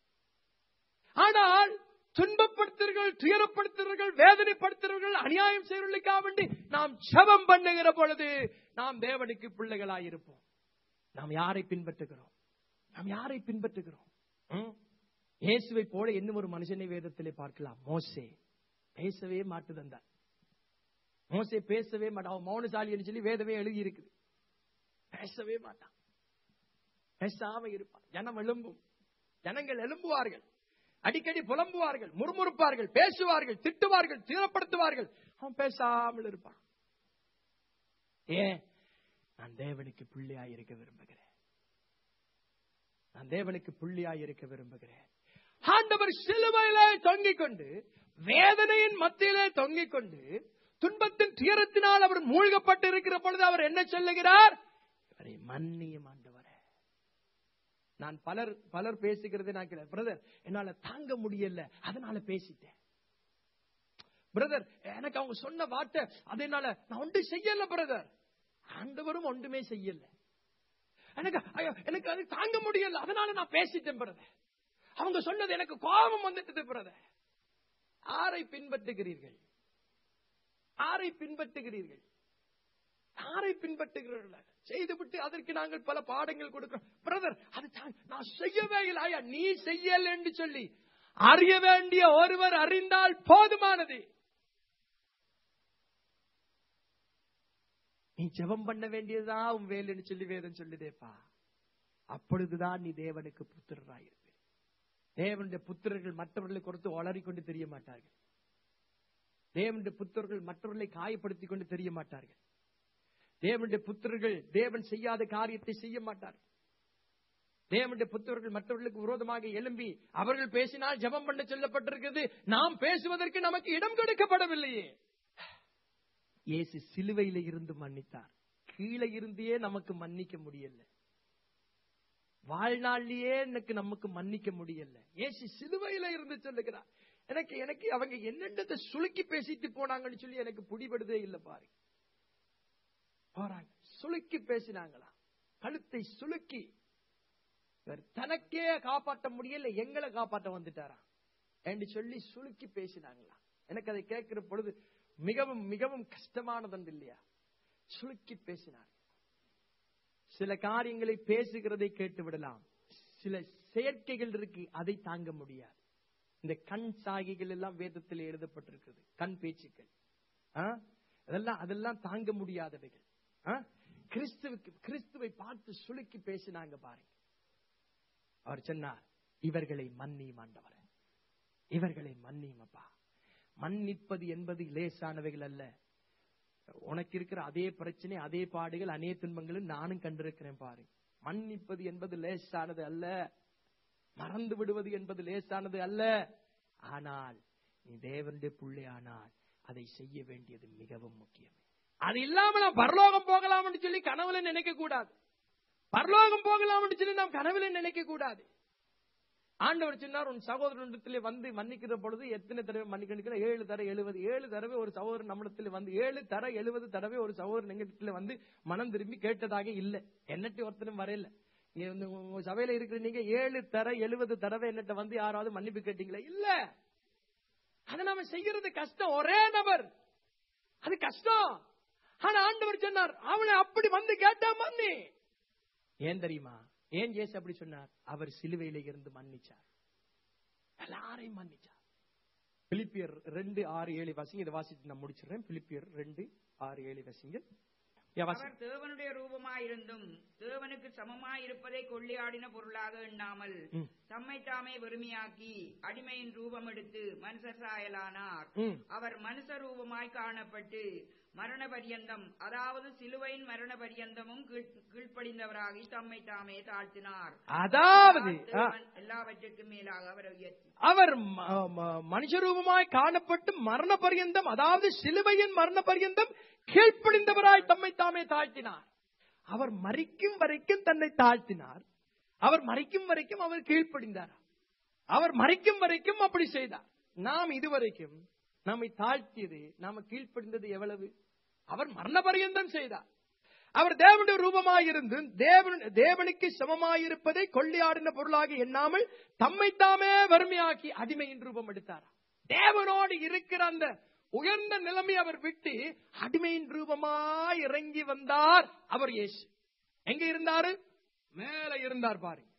Speaker 1: ஆனால் துன்பப்படுத்துவர்கள், துயரப்படுத்துவர்கள், வேதனைப்படுத்துவர்கள், அநியாயம் செய்வர்களுக்காக வேண்டி நாம் ஜெபம் பண்ணுகிற பொழுது நாம் தேவனுக்கு பிள்ளைகளாய் இருப்போம். நாம் யாரை பின்பற்றுகிறோம்? நாம் யாரை பின்பற்றுகிறோம்? இயேசுவை போல இன்னும் ஒரு மனுஷனை வேதத்திலே பார்க்கலாம். மோசே பேசவே மாட்டுதான். மோசே பேசவே மாட்டான். மௌனசாலின்னு சொல்லி வேதமே எழுதி இருக்குது. பேசவே மாட்டான். பேசாம இருப்பான். ஜனம் எழும்பும். ஜனங்கள் எழும்புவார்கள். அடிக்கடி புலம்புவார்கள், முறுமுறுப்பார்கள், பேசுவார்கள், திட்டுவார்கள், தீரப்படுத்துவார்கள். அவன் பேசாமல் இருப்பான். ஏன்? நான் தேவனுக்கு புள்ளியாய் இருக்க விரும்புகிறேன். நான் தேவனுக்கு புள்ளியாய் இருக்க விரும்புகிறேன். ஆண்டவர் சிலுவையிலே தொங்கிக் கொண்டு, வேதனையின் மத்தியிலே தொங்கிக் கொண்டு, துன்பத்தின் துயரத்தினால் அவர் மூழ்கப்பட்டு இருக்கிற பொழுது அவர் என்ன சொல்லுகிறார்? இவரை மன்னியும் ஆண்டவரே. நான் பலர் பேசுகிறதை நான் கேட்கிறேன். பிரதர், என்னால தாங்க முடியல, அதனால பேசிட்டேன். பிரதர், எனக்கு அவங்க சொன்ன வார்த்தை அதனால நான் ஒன்று செய்யல. பிரதர், ஆண்டவரும் ஒன்றுமே செய்யல. எனக்கு அது தாங்க முடியல, அதனால நான் பேசிட்டேன். பிரதர், அவங்க சொன்னது எனக்கு கோபம் வந்துட்டது. பிரதர், யாரை பின்பற்றுகிறீர்கள்? யாரை பின்பற்றுகிறீர்கள்? யாரை பின்பற்றுகிறீர்கள்? செய்துவிட்டு அதற்கு நாங்கள் பல பாடங்கள் கொடுக்கிறோம். பிரதர், அது நான் செய்யவே இல்லை, நீ செய்யல என்று சொல்லி அறிய வேண்டிய ஒருவர் அறிந்தால் போதுமானது. நீ ஜெபம் பண்ண வேண்டியதுதான் உன் வேலைன்னு சொல்லி வேதம் சொல்லுதேப்பா. அப்பொழுதுதான் நீ தேவனுக்கு புத்திரராயிருப்ப. தேவனுடைய புத்திரர்கள் மற்றவர்களை கொடுத்து ஒளறிக்கொண்டு தெரிய மாட்டார்கள். தேவனுடைய புத்திரர்கள் மற்றவர்களை காயப்படுத்திக் கொண்டு தெரிய மாட்டார்கள். தேவனுடைய புத்திரர்கள் தேவன் செய்யாத காரியத்தை செய்ய மாட்டார்கள். தேவனுடைய புத்திரர்கள் மற்றவர்களுக்கு விரோதமாக எழும்பி அவர்கள் பேசினால் ஜெபம் பண்ண சொல்லப்பட்டிருக்கிறது. நாம் பேசுவதற்கு நமக்கு இடம் கொடுக்கப்படவில்லையே. இயேசு சிலுவையில இருந்து மன்னித்தார். கீழே இருந்தே நமக்கு மன்னிக்க முடியல. வாழ்நாளிலேயே எனக்கு நமக்கு மன்னிக்க முடியல. இயேசு சிலுவையில இருந்து சொல்லுகிறார். எனக்கு அவங்க என்னென்னத்தை சுளுக்கி பேசிட்டு போனாங்கன்னு சொல்லி எனக்கு பிடிபடுதே இல்லை. பாருங்க, போறாங்க சுளுக்கி பேசினாங்களா, கழுத்தை சுளுக்கி. தனக்கே காப்பாற்ற முடியல, எங்களை காப்பாற்ற வந்துட்டாரா என்று சொல்லி சுளுக்கி பேசினாங்களா. எனக்கு அதை கேட்கிற பொழுது மிகவும் மிகவும் கஷ்டமானது இல்லையா? சுளுக்கி பேசினார். சில காரியங்களை பேசுகிறதை கேட்டு விடலாம். சில செயற்கைகள் இருக்கு, அதை தாங்க முடியாது. இந்த கண் சாகிகள் எல்லாம் வேதத்தில் எழுதப்பட்டிருக்கிறது. கண் பேச்சுக்கள் அதெல்லாம் தாங்க முடியாதவைகள். கிறிஸ்துவை பார்த்து சுளுக்கி பேசினாங்க பாருங்க. அவர் சொன்னார், இவர்களை மன்னியும் ஆண்டவரே, இவர்களை மன்னியும் அப்பா. மன்னிப்பது என்பது லேசானவைகள் அல்ல. உனக்கு இருக்கிற அதே பிரச்சனை, அதே பாடுகள், அதே துன்பங்களும் நானும் கண்டிருக்கிறேன் பாரு. மன்னிப்பது என்பது லேசானது அல்ல, மறந்து விடுவது என்பது லேசானது அல்ல. ஆனால் நீ தேவனுடைய பிள்ளையானால் அதை செய்ய வேண்டியது மிகவும் முக்கியம். அது இல்லாம நாம் பரலோகம் போகலாம் என்று சொல்லி கனவுல நினைக்க கூடாது. பரலோகம் போகலாம் என்று சொல்லி நாம் கனவுல நினைக்க கூடாது. ஆண்டவர் சொன்னார், உன் சகோதரனிடத்திலே வந்து மன்னிக்கிற பொழுது எத்தனை தடவை மன்னிக்கணும்? 7 தடவை 70. 7 தடவை ஒரு சகோதரன் நம்மிடத்தில் வந்து 7 தடவை 70 தடவை ஒரு சகோதரன் எங்கிட்ட வந்து மனம் திரும்பி கேட்டதாக இல்லை. என்னட்டு ஒருத்தரும் வரையில. உங்க சபையில இருக்கிற நீங்க 7 தடவை 70 தடவை என்னட்ட வந்து யாராவது மன்னிப்பு கேட்டீங்களா? இல்ல. அதை நாம செய்யறது கஷ்டம். ஒரே நபர், அது கஷ்டம். ஆனா ஆண்டவர் சொன்னார், அவளை அப்படி வந்து கேட்டா மன்னி. ஏன் தெரியுமா? ஏன் இயேசு அப்படி சொன்னார்? அவர் சிலுவையில இருந்து மன்னிச்சார், எல்லாரையும் மன்னிச்சார். பிலிப்பியர் 2:6-7 வாசிங்க. இதை வாசித்து நான் முடிச்சிடுறேன். பிலிப்பியர் 2:6-7 வாசிங்க.
Speaker 2: அவர் தேவனுடைய ரூபமாயிருந்தும் தேவனுக்கு சமமாயிருப்பதை கொள்ளையாடின பொருளாக எண்ணாமல் தம்மை தாமே வெறுமையாக்கி அடிமையின் ரூபம் எடுத்து மனுஷர் சாயலானார். அவர் மனுஷ ரூபமாய் காணப்பட்டு மரண பரியந்தம், அதாவது சிலுவையின் மரண பரியந்தமும் கீழ்ப்படிந்தவராகி தம்மை தாமே தாழ்த்தினார்.
Speaker 1: அதாவது
Speaker 2: எல்லாவற்றுக்கும் மேலாக அவரை உயர்த்தி
Speaker 1: அவர் மனுஷ ரூபமாய் காணப்பட்டு மரண பரியந்தம், அதாவது சிலுவையின் மரண பரியந்தம் கீழ்ப்படிந்தவராய் தம்மை தாமே தாழ்த்தினார். அவர் மரிக்கும் வரைக்கும் தன்னை தாழ்த்தினார். அவர் மரிக்கும் வரைக்கும் அவர் கீழ்ப்படிந்தார். அவர் மரிக்கும் வரைக்கும் அப்படி செய்தார். நாம் இதுவரைக்கும் நம்மை தாழ்த்தியது, நாம கீழ்ப்படிந்தது எவ்வளவு? அவர் மரண பரியந்தம் செய்தார். அவர் தேவனுடைய ரூபமாயிருந்து தேவனுக்கு சமமாயிருப்பதை கொள்ளையாடின பொருளாக எண்ணாமல் தம்மை தாமே வறுமையாக்கி அடிமையின் ரூபம் எடுத்தார். தேவனோடு இருக்கிற அந்த உயர்ந்த நிலைமை அவர் விட்டு அடிமையின் ரூபமாய் இறங்கி வந்தார். அவர் இயேசு எங்க இருந்தாரு? மேல இருந்தார் பாருங்க.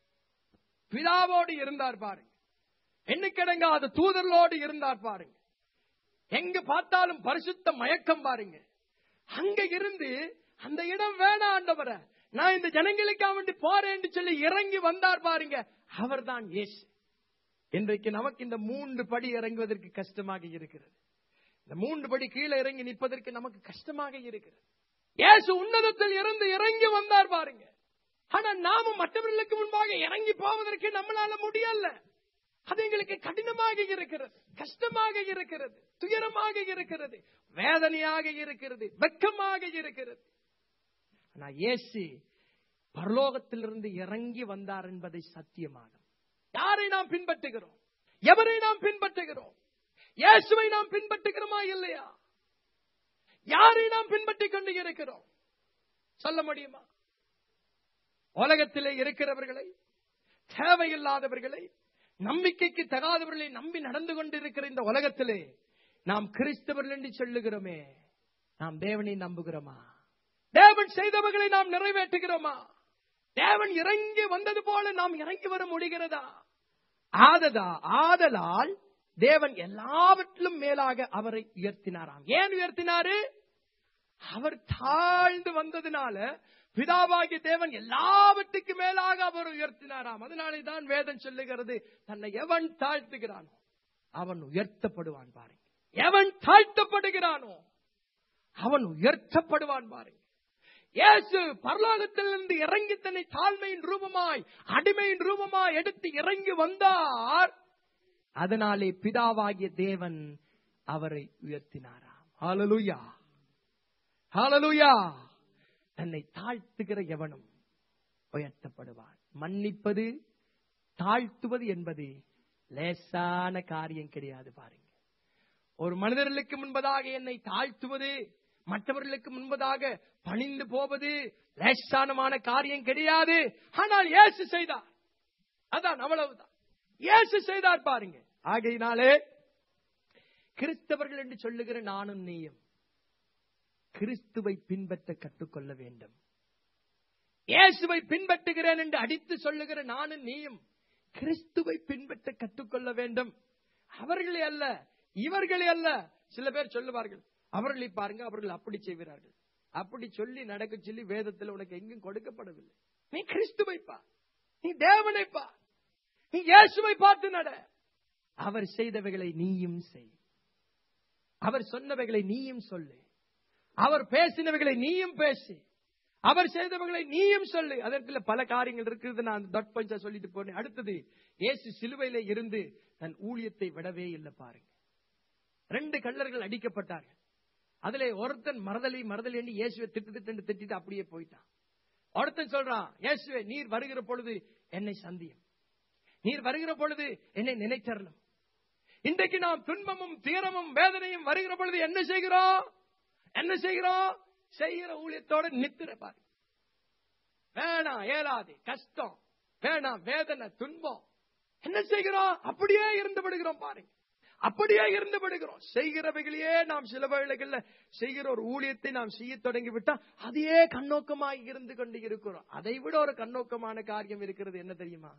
Speaker 1: பிதாவோடு இருந்தார் பாருங்க. எண்ணிக்கடங்காத தூதர்களோடு இருந்தார் பாருங்க. எங்க பார்த்தாலும் பரிசுத்த மயக்கம் பாருங்க. அங்க இருந்து அந்த இடம் வேணாம் ஆண்டவரே, நான் இந்த ஜனங்களுக்காக வேண்டி போறேன் என்று சொல்லி இறங்கி வந்தார் பாருங்க. அவர் தான் இயேசு. இன்றைக்கு நமக்கு இந்த 3 படி இறங்குவதற்கு கஷ்டமாக இருக்கிறது. இந்த 3 படி கீழே இறங்கி நிற்பதற்கு நமக்கு கஷ்டமாக இருக்கிறது. இயேசு உன்னதத்தில் இருந்து இறங்கி வந்தார் பாருங்க. ஆனா நாமும் மற்றவர்களுக்கு முன்பாக இறங்கி போவதற்கு நம்மளால முடியல. அது எங்களுக்கு கடினமாக இருக்கிறது, கஷ்டமாக இருக்கிறது, துயரமாக இருக்கிறது, வேதனையாக இருக்கிறது, வெட்கமாக இருக்கிறது. ஆனா இயேசு பரலோகத்திலிருந்து இறங்கி வந்தார் என்பதை சத்தியமாக யாரை நாம் பின்பற்றுகிறோம்? எவரை நாம் பின்பற்றுகிறோம்? இயேசுவை நாம் பின்பற்றுகிறோமா இல்லையா? யாரை நாம் பின்பற்றிக் கொண்டு இருக்கிறோம்? சொல்ல முடியுமா? உலகத்திலே இருக்கிறவர்களை, தேவையில்லாதவர்களை, நம்பிக்கைக்கு தகாதவர்களை நம்பி நடந்து கொண்டிருக்கிற இந்த உலகத்திலே நாம் கிறிஸ்தவர்கள் என்று சொல்லுகிறோமே, நாம் தேவனை நம்புகிறோமா? தேவன் செய்தவர்களை நாம் நிறைவேற்றுகிறோமா? தேவன் இறங்கி வந்தது போல நாம் இறங்கி வர முடிகிறதா? ஆதலால் தேவன் எல்லாவற்றிலும் மேலாக அவரை உயர்த்தினாராம். ஏன் உயர்த்தினாரு? அவர் தாழ்ந்து வந்ததுனால பிதாவாகிய தேவன் எல்லாவற்றுக்கு மேலாக அவர் உயர்த்தினாராம். அதனாலே தான் வேதம் சொல்லுகிறது, தன்னை எவன் தாழ்த்துகிறானோ அவன் உயர்த்தப்படுவான் பாருங்க. எவன் தாழ்த்தப்படுகிறானோ அவன் உயர்த்தப்படுவான் பாருங்க. இயேசு பரலோகத்திலிருந்து இறங்கி தன்னை தாழ்மையின் ரூபமாய், அடிமையின் ரூபமாய் எடுத்து இறங்கி வந்தார். அதனாலே பிதாவாகிய தேவன் அவரை உயர்த்தினாராம். ஹல்லேலூயா, ஹல்லேலூயா. தன்னை தாழ்த்துகிற எவனும் உயர்த்தப்படுவான். மன்னிப்பது, தாழ்த்துவது என்பது லேசான காரியம் கிடையாது பாருங்க. ஒரு மனிதர்களுக்கு முன்பதாக என்னை தாழ்த்துவது, மற்றவர்களுக்கு முன்பதாக பணிந்து போவது லேசானமான காரியம் கிடையாது. ஆனால் இயேசு செய்தார். அதான், அவ்வளவுதான். இயேசு செய்தார் பாருங்க. ஆகையினாலே கிறிஸ்தவர்கள் என்று சொல்லுகிற நானும் நீயும் கிறிஸ்துவை பின்பற்ற கற்றுக்கொள்ள வேண்டும். இயேசுவை பின்பற்றுகிறேன் என்று அடித்து சொல்லுகிற நானும் நீயும் கிறிஸ்துவை பின்பற்ற கற்றுக்கொள்ள வேண்டும். அவர்களே அல்ல, இவர்களே அல்ல. சில பேர் சொல்லுவார்கள், அவர்களை பாருங்க, அவர்கள் அப்படி செய்கிறார்கள், அப்படி சொல்லி நடக்க சொல்லி வேதத்தில் உனக்கு எங்கும் கொடுக்கப்படவில்லை. நீ கிறிஸ்துவை பார், நீ தேவனை பார், நீ இயேசுவை பார்த்து நட. அவர் செய்தவைகளை நீயும் செய், அவர் சொன்னவைகளை நீயும் சொல்லு, அவர் பேசினவைகளை நீயும் பேசு, அவர் செய்தவர்களை நீயும் சொல்லு. அதற்கு பல காரியங்கள் இருக்கிறது. நான் டாட் பஞ்சா சொல்லிட்டு போனேன். அடுத்தது, இயேசு சிலுவையிலே இருந்து தன் ஊழியத்தை விடவே இல்லை. பாருங்க, 2 கள்ளர்கள் அடிக்கப்பட்டார்கள். அதுல ஒருத்தன் மறுதலை என்று இயேசுவை திட்டிட்டு அப்படியே போயிட்டான். ஒருத்தன் சொல்றான், இயேசுவே நீர் வருகிற பொழுது என்னை சந்தியும், நீர் வருகிற பொழுது என்னை நினைத்தரணும். இன்றைக்கு நாம் துன்பமும் துயரமும் வேதனையும் வருகிற பொழுது என்ன செய்கிறோம்? செய்கிற ஊழியத்தோட நித்திர பாரு. வேணாம், ஏலாது, கஷ்டம், வேணாம், வேதனை, துன்பம், என்ன செய்கிறோம்? அப்படியே இருந்து விடுகிறோம். பாருங்க, அப்படியே இருந்து விடுகிறோம். செய்கிறவைகளையே நாம் சில வேளைகள்ல செய்கிற ஒரு ஊழியத்தை நாம் செய்ய தொடங்கி விட்டா அதையே கண்ணோக்கமாக இருந்து கொண்டு இருக்கிறோம். அதை விட ஒரு கண்ணோக்கமான காரியம் இருக்கிறது. என்ன தெரியுமா?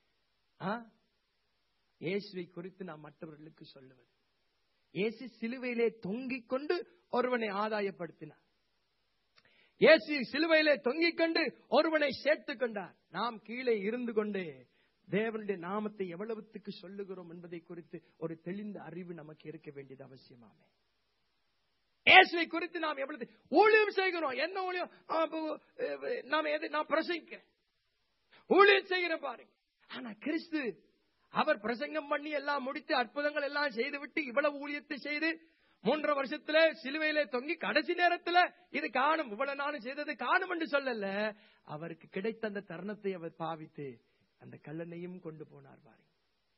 Speaker 1: இயேசுவை குறித்து நாம் மற்றவர்களுக்கு சொல்லுவது. இயேசு சிலுவையிலே தொங்கிக் கொண்டு ஒருவனை ஆதாயப்படுத்தினார். இயேசு சிலுவையிலே தொங்கிக் கொண்டு ஒருவனை சேர்த்துக் கொண்டார். நாம் கீழே இருந்து கொண்டு தேவனுடைய நாமத்தை எவ்வளவுத்துக்கு சொல்லுகிறோம் என்பதை குறித்து ஒரு தெளிந்த அறிவு நமக்கு இருக்க வேண்டியது அவசியமாமே. இயேசுவை குறித்து நாம் எவ்வளவு ஊழியம் செய்கிறோம். என்ன ஊழியம்? நான் பிரசங்கிக்கிறேன், ஊழியம் செய்கிறேன் பாருங்க. ஆனா கிறிஸ்து அவர் பிரசங்கம் பண்ணி எல்லாம் முடித்து அற்புதங்கள் எல்லாம் செய்து விட்டு இவ்வளவு ஊழியத்தை செய்து 3 வருஷத்துல சிலுவையிலே தொங்கி கடைசி நேரத்துல இது காணும், இவ்வளவு நாளும் செய்தது காணும் என்று சொல்லல. அவருக்கு கிடைத்த அந்த தருணத்தை அவர் பாவித்து அந்த கல்லனையும் கொண்டு போனார் பாருங்க.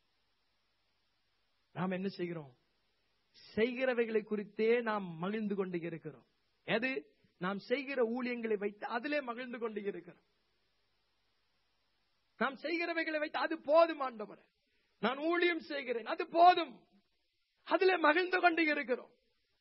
Speaker 1: நாம் என்ன செய்கிறோம்? செய்கிறவைகளை குறித்தே நாம் மகிழ்ந்து கொண்டு இருக்கிறோம். எது? நாம் செய்கிற ஊழியங்களை வைத்து அதிலே மகிழ்ந்து கொண்டு இருக்கிறோம். நாம் செய்கிறவைகளை வைத்து அது போதும் ஆண்டவரே, நான் ஊழியம் செய்கிறேன், அது போதும், அதிலே மகிழ்ந்து கொண்டு இருக்கிறோம்.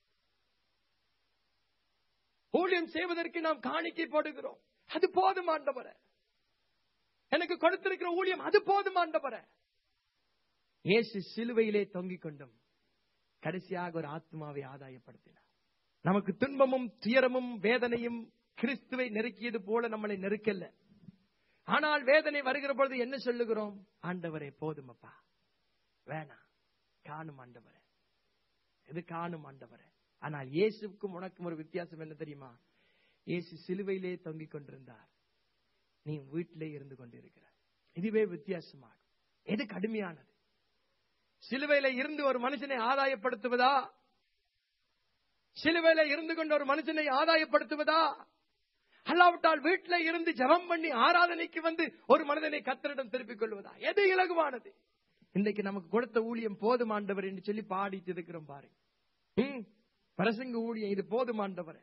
Speaker 1: ஊழியம் செய்வதற்கு நாம் காணிக்கை போடுகிறோம், அது போதும் ஆண்டவரே, எனக்கு கொடுத்திருக்கிற ஊழியம் அது போதும் ஆண்டவரே. இயேசு சிலுவையிலே தொங்கிக் கொண்டும் கடைசியாக ஒரு ஆத்மாவை ஆதாயப்படுத்தினார். நமக்கு துன்பமும் துயரமும் வேதனையும் கிறிஸ்துவை நெருக்கியது போல நம்மளை நெருக்கல்ல. ஆனால் வேதனை வருகிற பொழுது என்ன சொல்லுகிறோம்? ஆண்டவரே போதும் அப்பா, வேணாம், காணும் ஆண்டவரே, இது காணும் ஆண்டவரே. ஆனால் இயேசுக்கும் உனக்கும் ஒரு வித்தியாசம் என்ன தெரியுமா? இயேசு சிலுவையிலே தொங்கிக் கொண்டிருந்தார், நீ வீட்டிலே இருந்து கொண்டிருக்கிறார். இதுவே வித்தியாசமாகும். எது கடுமையானது? சிலுவையில இருந்து ஒரு மனுஷனை ஆதாயப்படுத்துவதா? சிலுவையில இருந்து கொண்டு ஒரு மனுஷனை ஆதாயப்படுத்துவதா? அல்லாவிட்டால் வீட்டில இருந்து ஜெபம் பண்ணி ஆராதனைக்கு வந்து ஒரு மனிதனை கர்த்தரிடம் திருப்பிக் கொள்வதா? எது இலகுவானது? இன்றைக்கு நமக்கு கொடுத்த ஊழியம் போதுமாண்டவர் என்று சொல்லி பாடிட்டு இருக்கிறோம் பாருங்க. பிரசங்க ஊழியம் இது போதுமாண்டவர்,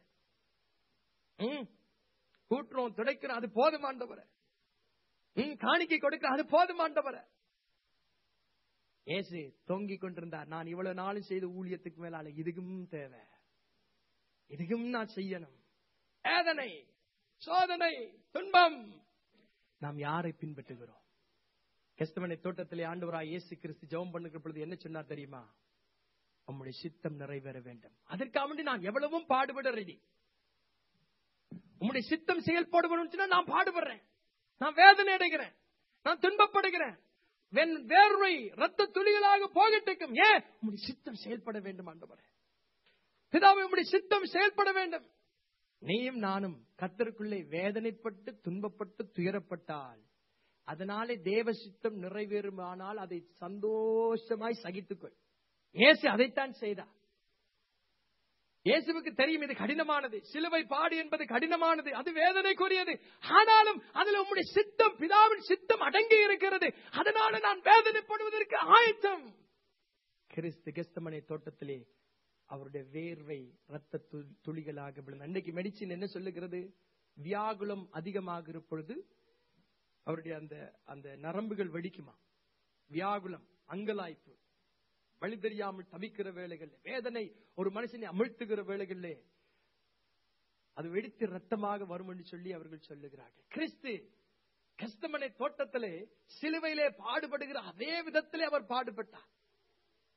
Speaker 1: கூட்டுறோம் துடைக்கிறோம் அது போதுமாண்டவர், காணிக்கை கொடுக்கிறோம் அது போதுமாண்டவர். இயேசு தொங்கிக் கொண்டிருந்தார். நான் இவ்வளவு நாளும் செய்த ஊழியத்துக்கு மேலால இதுக்கும் தேவை, இதுக்கும் நான் செய்யணும். வேதனை, சோதனை, துன்பம். நாம் யாரை பின்பற்றுகிறோம்? கெத்செமனே தோட்டத்திலே ஆண்டவராய் இயேசு கிறிஸ்து ஜெபம் பண்ணுகிற பொழுது என்ன சொன்னார் தெரியுமா? உம்முடைய சித்தம் நிறைவேற வேண்டும். அதற்காக வேண்டி நான் எவ்வளவும் பாடுபட ரெடி. உம்முடைய சித்தம் செயல்படுவதுன்னா நான் பாடுபடுறேன், நான் வேதனை அடைகிறேன், நான் துன்பப்படுகிறேன், வேர்வை ரத்த துளிகளாக போகட்டும். ஏன்? உம்முடைய சித்தம் செயல்பட வேண்டும் ஆண்டவரே. பிதாவே, உம்முடைய சித்தம் செயல்பட வேண்டும். நீயும் நானும் கர்த்தருக்குள்ளே வேதனைப்பட்டு துன்பப்பட்டு துயரப்பட்டால் அதனாலே தேவ சித்தம் நிறைவேறுமானால் அதை சந்தோஷமாய் சகித்துக்கொள். இயேசு அதைத்தான் செய்தார். இயேசுவுக்கு தெரியும் இது கடினமானது, சிலுவை பாடு என்பது கடினமானது, அது வேதனைக்குரியது. ஆனாலும் அதில் உம்முடைய சித்தம், பிதாவின் சித்தம் அடங்கி இருக்கிறது. அதனால நான் வேதனைப்படுவதற்கு ஆயத்தம். கிறிஸ்து கெத்செமனே தோட்டத்திலே அவருடைய வேர்வை ரத்த துளிகளாக விழுந்து. அன்றைக்கு மெடிசின் என்ன சொல்லுகிறது? வியாகுலம் அதிகமாகிற பொழுது அவருடைய அந்த நரம்புகள் வெடிக்குமா? வியாகுலம், அங்கலாய்ப்பு, வழி தெரியாமல் தவிக்கிற வேளைகள், வேதனை ஒரு மனுஷனை அமிழ்த்துகிற வேளைகளிலே அது வெடித்து ரத்தமாக வரும் என்று சொல்லி அவர்கள் சொல்லுகிறார்கள். கிறிஸ்து கெத்செமனே தோட்டத்திலே சிலுவையிலே பாடுபடுகிற அதே விதத்திலே அவர் பாடுபட்டார்.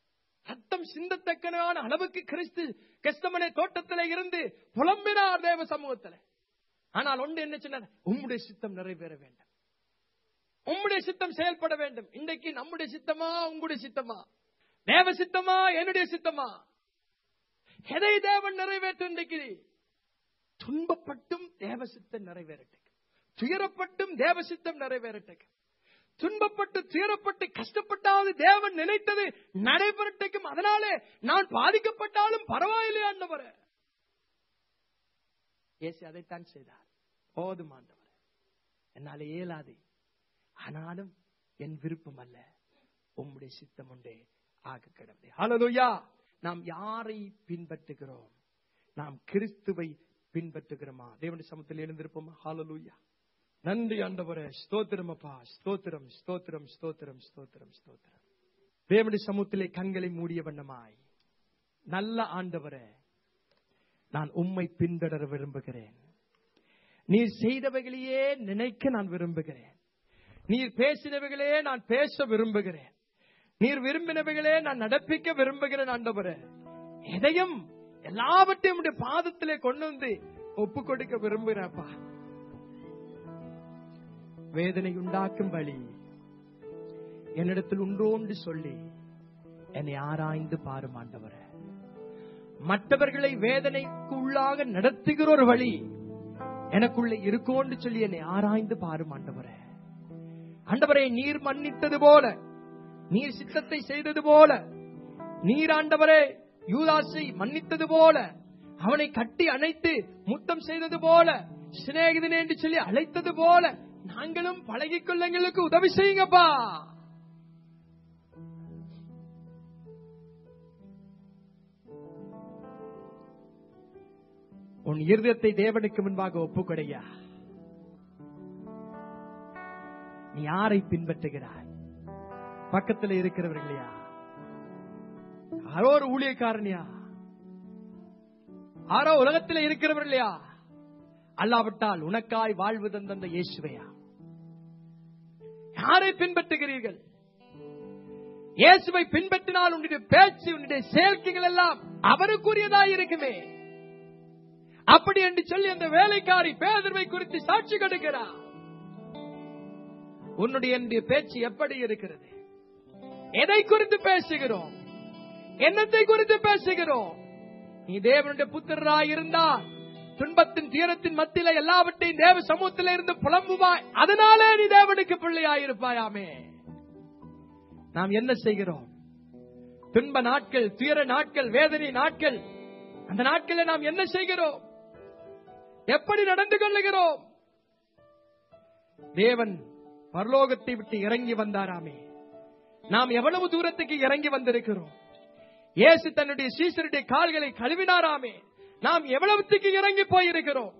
Speaker 1: ரத்தம் சிந்தத்தக்கனான அளவுக்கு கிறிஸ்து கெத்செமனே தோட்டத்திலே இருந்து புலம்பினார் தேவ சமூகத்தில். ஆனால் ஒன்று என்ன சொன்னார்? உம்முடைய சித்தம் நிறைவேற வேண்டும், உம்முடைய சித்தம் செயல்பட வேண்டும். இன்றைக்கு நம்முடைய சித்தமா உங்களுடைய சித்தமா? தேவ சித்தமா என்னுடைய சித்தமா? எதை தேவன் நிறைவேற்ற? இன்றைக்கு துன்பப்பட்டும் தேவ சித்தம் நிறைவேறட்டும், துயரப்பட்டும் தேவ சித்தம் நிறைவேறட்டும். துன்பப்பட்டு துயரப்பட்டு கஷ்டப்பட்டாவது தேவன் நினைத்தது நடைபெறட்டும். அதனாலே நான் பாதிக்கப்பட்டாலும் பரவாயில்லை ஆண்டவரே. இயேசு அதைத்தான் செய்தார். போதும் ஆண்டவரே, என்னால இயலாது, ஆனாலும் என் விருப்பம் அல்ல, உம்முடைய சித்தம் உண்டே ஆக கடவுளே. ஹல்லேலூயா. நாம் யாரை பின்பற்றுகிறோம்? நாம் கிறிஸ்துவை பின்பற்றுகிறோமா? தேவனுடைய சமூகத்தில் எழுந்திருப்போமா? ஹல்லேலூயா. நன்றி ஆண்டவரே, ஸ்தோத்திரம் அப்பா, ஸ்தோத்திரம் ஸ்தோத்திரம் ஸ்தோத்திரம் ஸ்தோத்திரம் ஸ்தோத்திரம். தேவனுடைய சமூகத்திலே கண்களை மூடிய வண்ணமாய், நல்ல ஆண்டவரே, நான் உம்மை பின்தொடர விரும்புகிறேன். நீர் செய்தவைகளையே நினைக்க நான் விரும்புகிறேன். நீர் பேசினவைகளே நான் பேச விரும்புகிறேன். நீர் விரும்பினவைகளே நான் நடப்பிக்க விரும்புகிறேன் ஆண்டவரே. எதையும் எல்லாவற்றையும் உடைய பாதத்திலே கொண்டு வந்து ஒப்பு கொடுக்க விரும்புகிறேன்ப்பா. வேதனை உண்டாக்கும் வழி என்னிடத்தில் உண்டோன்று சொல்லி என்னை ஆராய்ந்து பாரும் ஆண்டவரே. மற்றவர்களை வேதனைக்கு உள்ளாக நடத்துகிற ஒரு வழி எனக்குள்ள இருக்கோன்னு சொல்லி என்னை ஆராய்ந்து பாரும் ஆண்டவரே. ஆண்டவரே, நீர் மன்னித்தது போல, நீர் சித்தத்தை செய்தது போல, நீர் ஆண்டவரே யூதாசை மன்னித்தது போல, அவனை கட்டி அணைத்து முத்தம் செய்தது போல, சிநேகிதனே என்று சொல்லி அழைத்தது போல நாங்களும் பழகிக்கொள்ள எங்களுக்கு உதவி செய்யுங்கப்பா. உன் இருதயத்தை தேவனுக்கு முன்பாக ஒப்புக்கொடையா. நீ யாரை பின்பற்றுகிறாய்? பக்கத்தில் இருக்கிறவர்களையா? யாரோ ஒரு ஊழியக்காரனியா? யாரோ உலகத்தில் இருக்கிறவர்களையா? அல்லாவிட்டால் உனக்காய் வாழ்வு தந்த இயேசுவையா? யாரை பின்பற்றுகிறீர்கள்? இயேசுவை பின்பற்றினால் உன்னுடைய பேச்சு, உன்னுடைய செயல்கள் எல்லாம் அவருக்குரியதாய் இருக்குமே. அப்படி என்று சொல்லி அந்த வேலைக்காரி பேதுருவை குறித்து சாட்சி கொடுக்கிறார். உன்னுடைய பேச்சு எப்படி இருக்கிறது? எதை குறித்து பேசுகிறோம்? என்னத்தை குறித்து பேசுகிறோம்? நீ தேவனுடைய புத்திரராய் இருந்தால் துன்பத்தின் தீரத்தின் மத்தியில எல்லாவற்றையும் தேவ சமூகத்தில இருந்து புலம்புவாய். அதனாலே நீ தேவனுக்கு பிள்ளையாயிருப்பாயாமே. நாம் என்ன செய்கிறோம்? துன்ப நாட்கள், துயர நாட்கள், வேதனை நாட்கள், அந்த நாட்களில் நாம் என்ன செய்கிறோம்? எப்படி நடந்து கொள்ளுகிறோம்? தேவன் பரலோகத்தை விட்டு இறங்கி வந்தாராமே, நாம் எவ்வளவு தூரத்துக்கு இறங்கி வந்திருக்கிறோம்? இயேசு தன்னுடைய சீசருடைய கால்களை கழுவினாராமே, நாம் எவ்வளவுக்கு இறங்கி போயிருக்கிறோம்?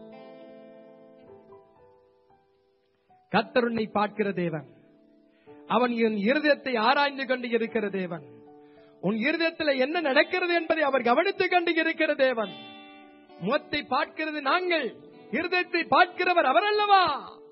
Speaker 1: கர்த்தர் உன்னை பார்க்கிற தேவன். அவன் என் இருதயத்தை ஆராய்ந்து கொண்டு இருக்கிற தேவன். உன் இருதயத்தில் என்ன நடக்கிறது என்பதை அவர் கவனித்துக் கொண்டு இருக்கிற தேவன். முகத்தை பார்க்கிறது நாங்கள், இருதயத்தை பார்க்கிறவர் அவர் அல்லவா?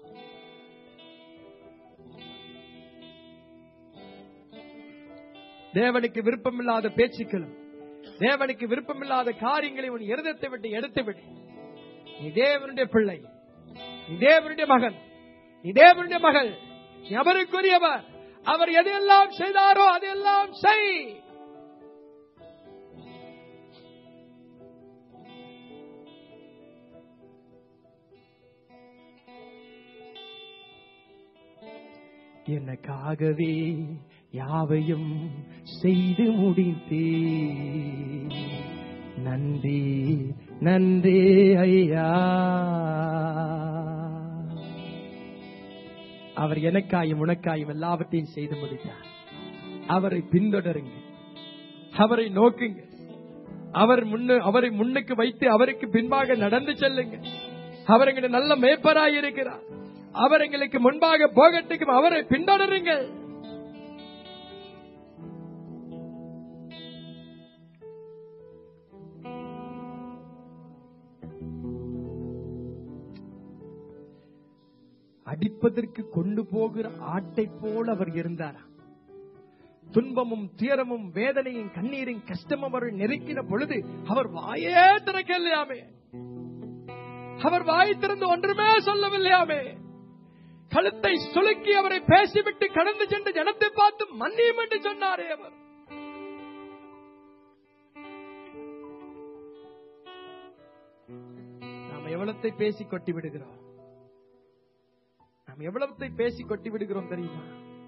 Speaker 1: தேவனுக்கு விருப்பமில்லாத பேச்சுக்களும், தேவனுக்கு விருப்பமில்லாத காரியங்களை உன் இருதயத்தை விட்டு எடுத்துவிடு. நீ தேவனுடைய பிள்ளை, நீ தேவனுடைய மகன், நீ தேவனுடைய மகள், நீ அவருக்குரியவர். அவர் எதையெல்லாம் செய்தாரோ அதையெல்லாம் செய். எனக்காகவே யாவையும் செய்து முடித்தே. நன்றி நன்றி ஐயா. அவர் எனக்காயும் உனக்காயும் எல்லாவற்றையும் செய்து முடித்தார். அவரை பின்தொடருங்க, அவரை நோக்குங்க, அவரை முன்னுக்கு வைத்து அவருக்கு பின்பாக நடந்து செல்லுங்க. அவர் எங்களுக்கு நல்ல மேய்ப்பராய் இருக்கிறார். அவர் எங்களுக்கு முன்பாக போகட்டுக்கும். அவரை பின்தொடருங்கள். அடிப்பதற்கு கொண்டு போகிற ஆட்டை போல அவர் இருந்தார். துன்பமும் துயரமும் வேதனையும் கண்ணீரும் கஷ்டமும் அவர் நெருக்கின பொழுது அவர் வாயே திறக்கலையாமே. அவர் வாய் திறந்து ஒன்றுமே சொல்லவில்லையாமே. கழுத்தை சுலுக்கி அவரை பேசிவிட்டு கடந்து சென்று ஜனத்தை பார்த்து மன்னியும் என்று சொன்னாரே அவர். நாம் எவ்வளத்தை பேசி கொட்டி விடுகிறோம். நாம் எவ்வளத்தை பேசி கொட்டி விடுகிறோம் தெரியுமா?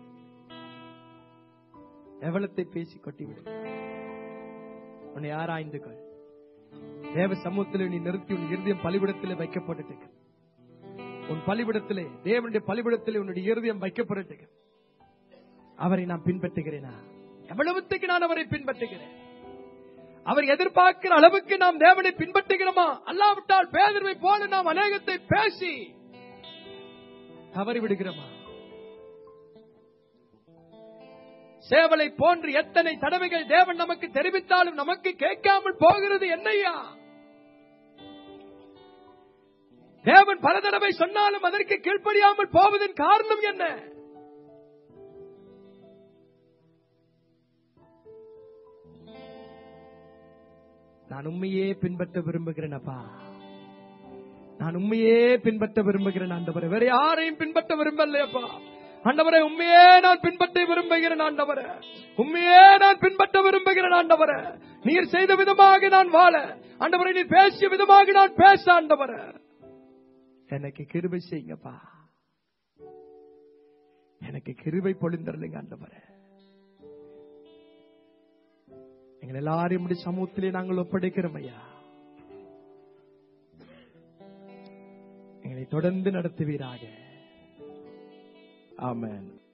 Speaker 1: எவ்வளத்தை பேசி கொட்டி விடுகிறோம். உன்னை ஆராய்ந்து கொள். தேவ சமூகத்தில் நீ நிறுத்தி உன் இருதயம் பலிபீடத்திலே வைக்கப்பட்டு உன் பலிபீடத்திலே தேவனுடைய பலிபீடத்திலே உன்னுடைய இருதயம் வைக்கப்பட்டு அவரை நான் பின்பற்றுகிறேனா? எவ்வளவுக்கு நான் அவரை பின்பற்றுகிறேன்? அவர் எதிர்பார்க்கிற அளவுக்கு நாம் தேவனை பின்பற்றுகிறோமா? அல்லாவிட்டால் பேதுருவை போல நாம் அநேகத்தை பேசி தவறி விடுகிறோமா? சேவலை போன்று எத்தனை தடவைகள் தேவன் நமக்கு தெரிவித்தாலும் நமக்கு கேட்காமல் போகிறது என்னையா? தேவன் பல தடவை சொன்னாலும் அதற்கு கீழ்ப்படியாமல் போவதன் காரணம் என்ன? நான் உண்மையே பின்பற்ற விரும்புகிறேன் அப்பா. நான் உண்மையே பின்பற்ற விரும்புகிறேன் ஆண்டவரே. வேற யாரையும் பின்பற்ற விரும்பலையப்பா. ஆண்டவரே உண்மையே நான் பின்பற்ற விரும்புகிறேன் ஆண்டவரே. உண்மையே நான் பின்பற்ற விரும்புகிறேன் ஆண்டவரே. நீர் செய்த விதமாக நான் வாழ ஆண்டவரே. நீர் பேசிய விதமாக நான் பேச ஆண்டவரே. எனக்கு கிருபை செய்யுங்கப்பா. எனக்கு கிருபை பொழிந்தருளுங்க ஆண்டவரே. எங்கள் எல்லாரையும் சமூகத்திலே நாங்கள் ஒப்படைக்கிறோம் ஐயா. எங்களை தொடர்ந்து நடத்துவீராக. ஆமென்.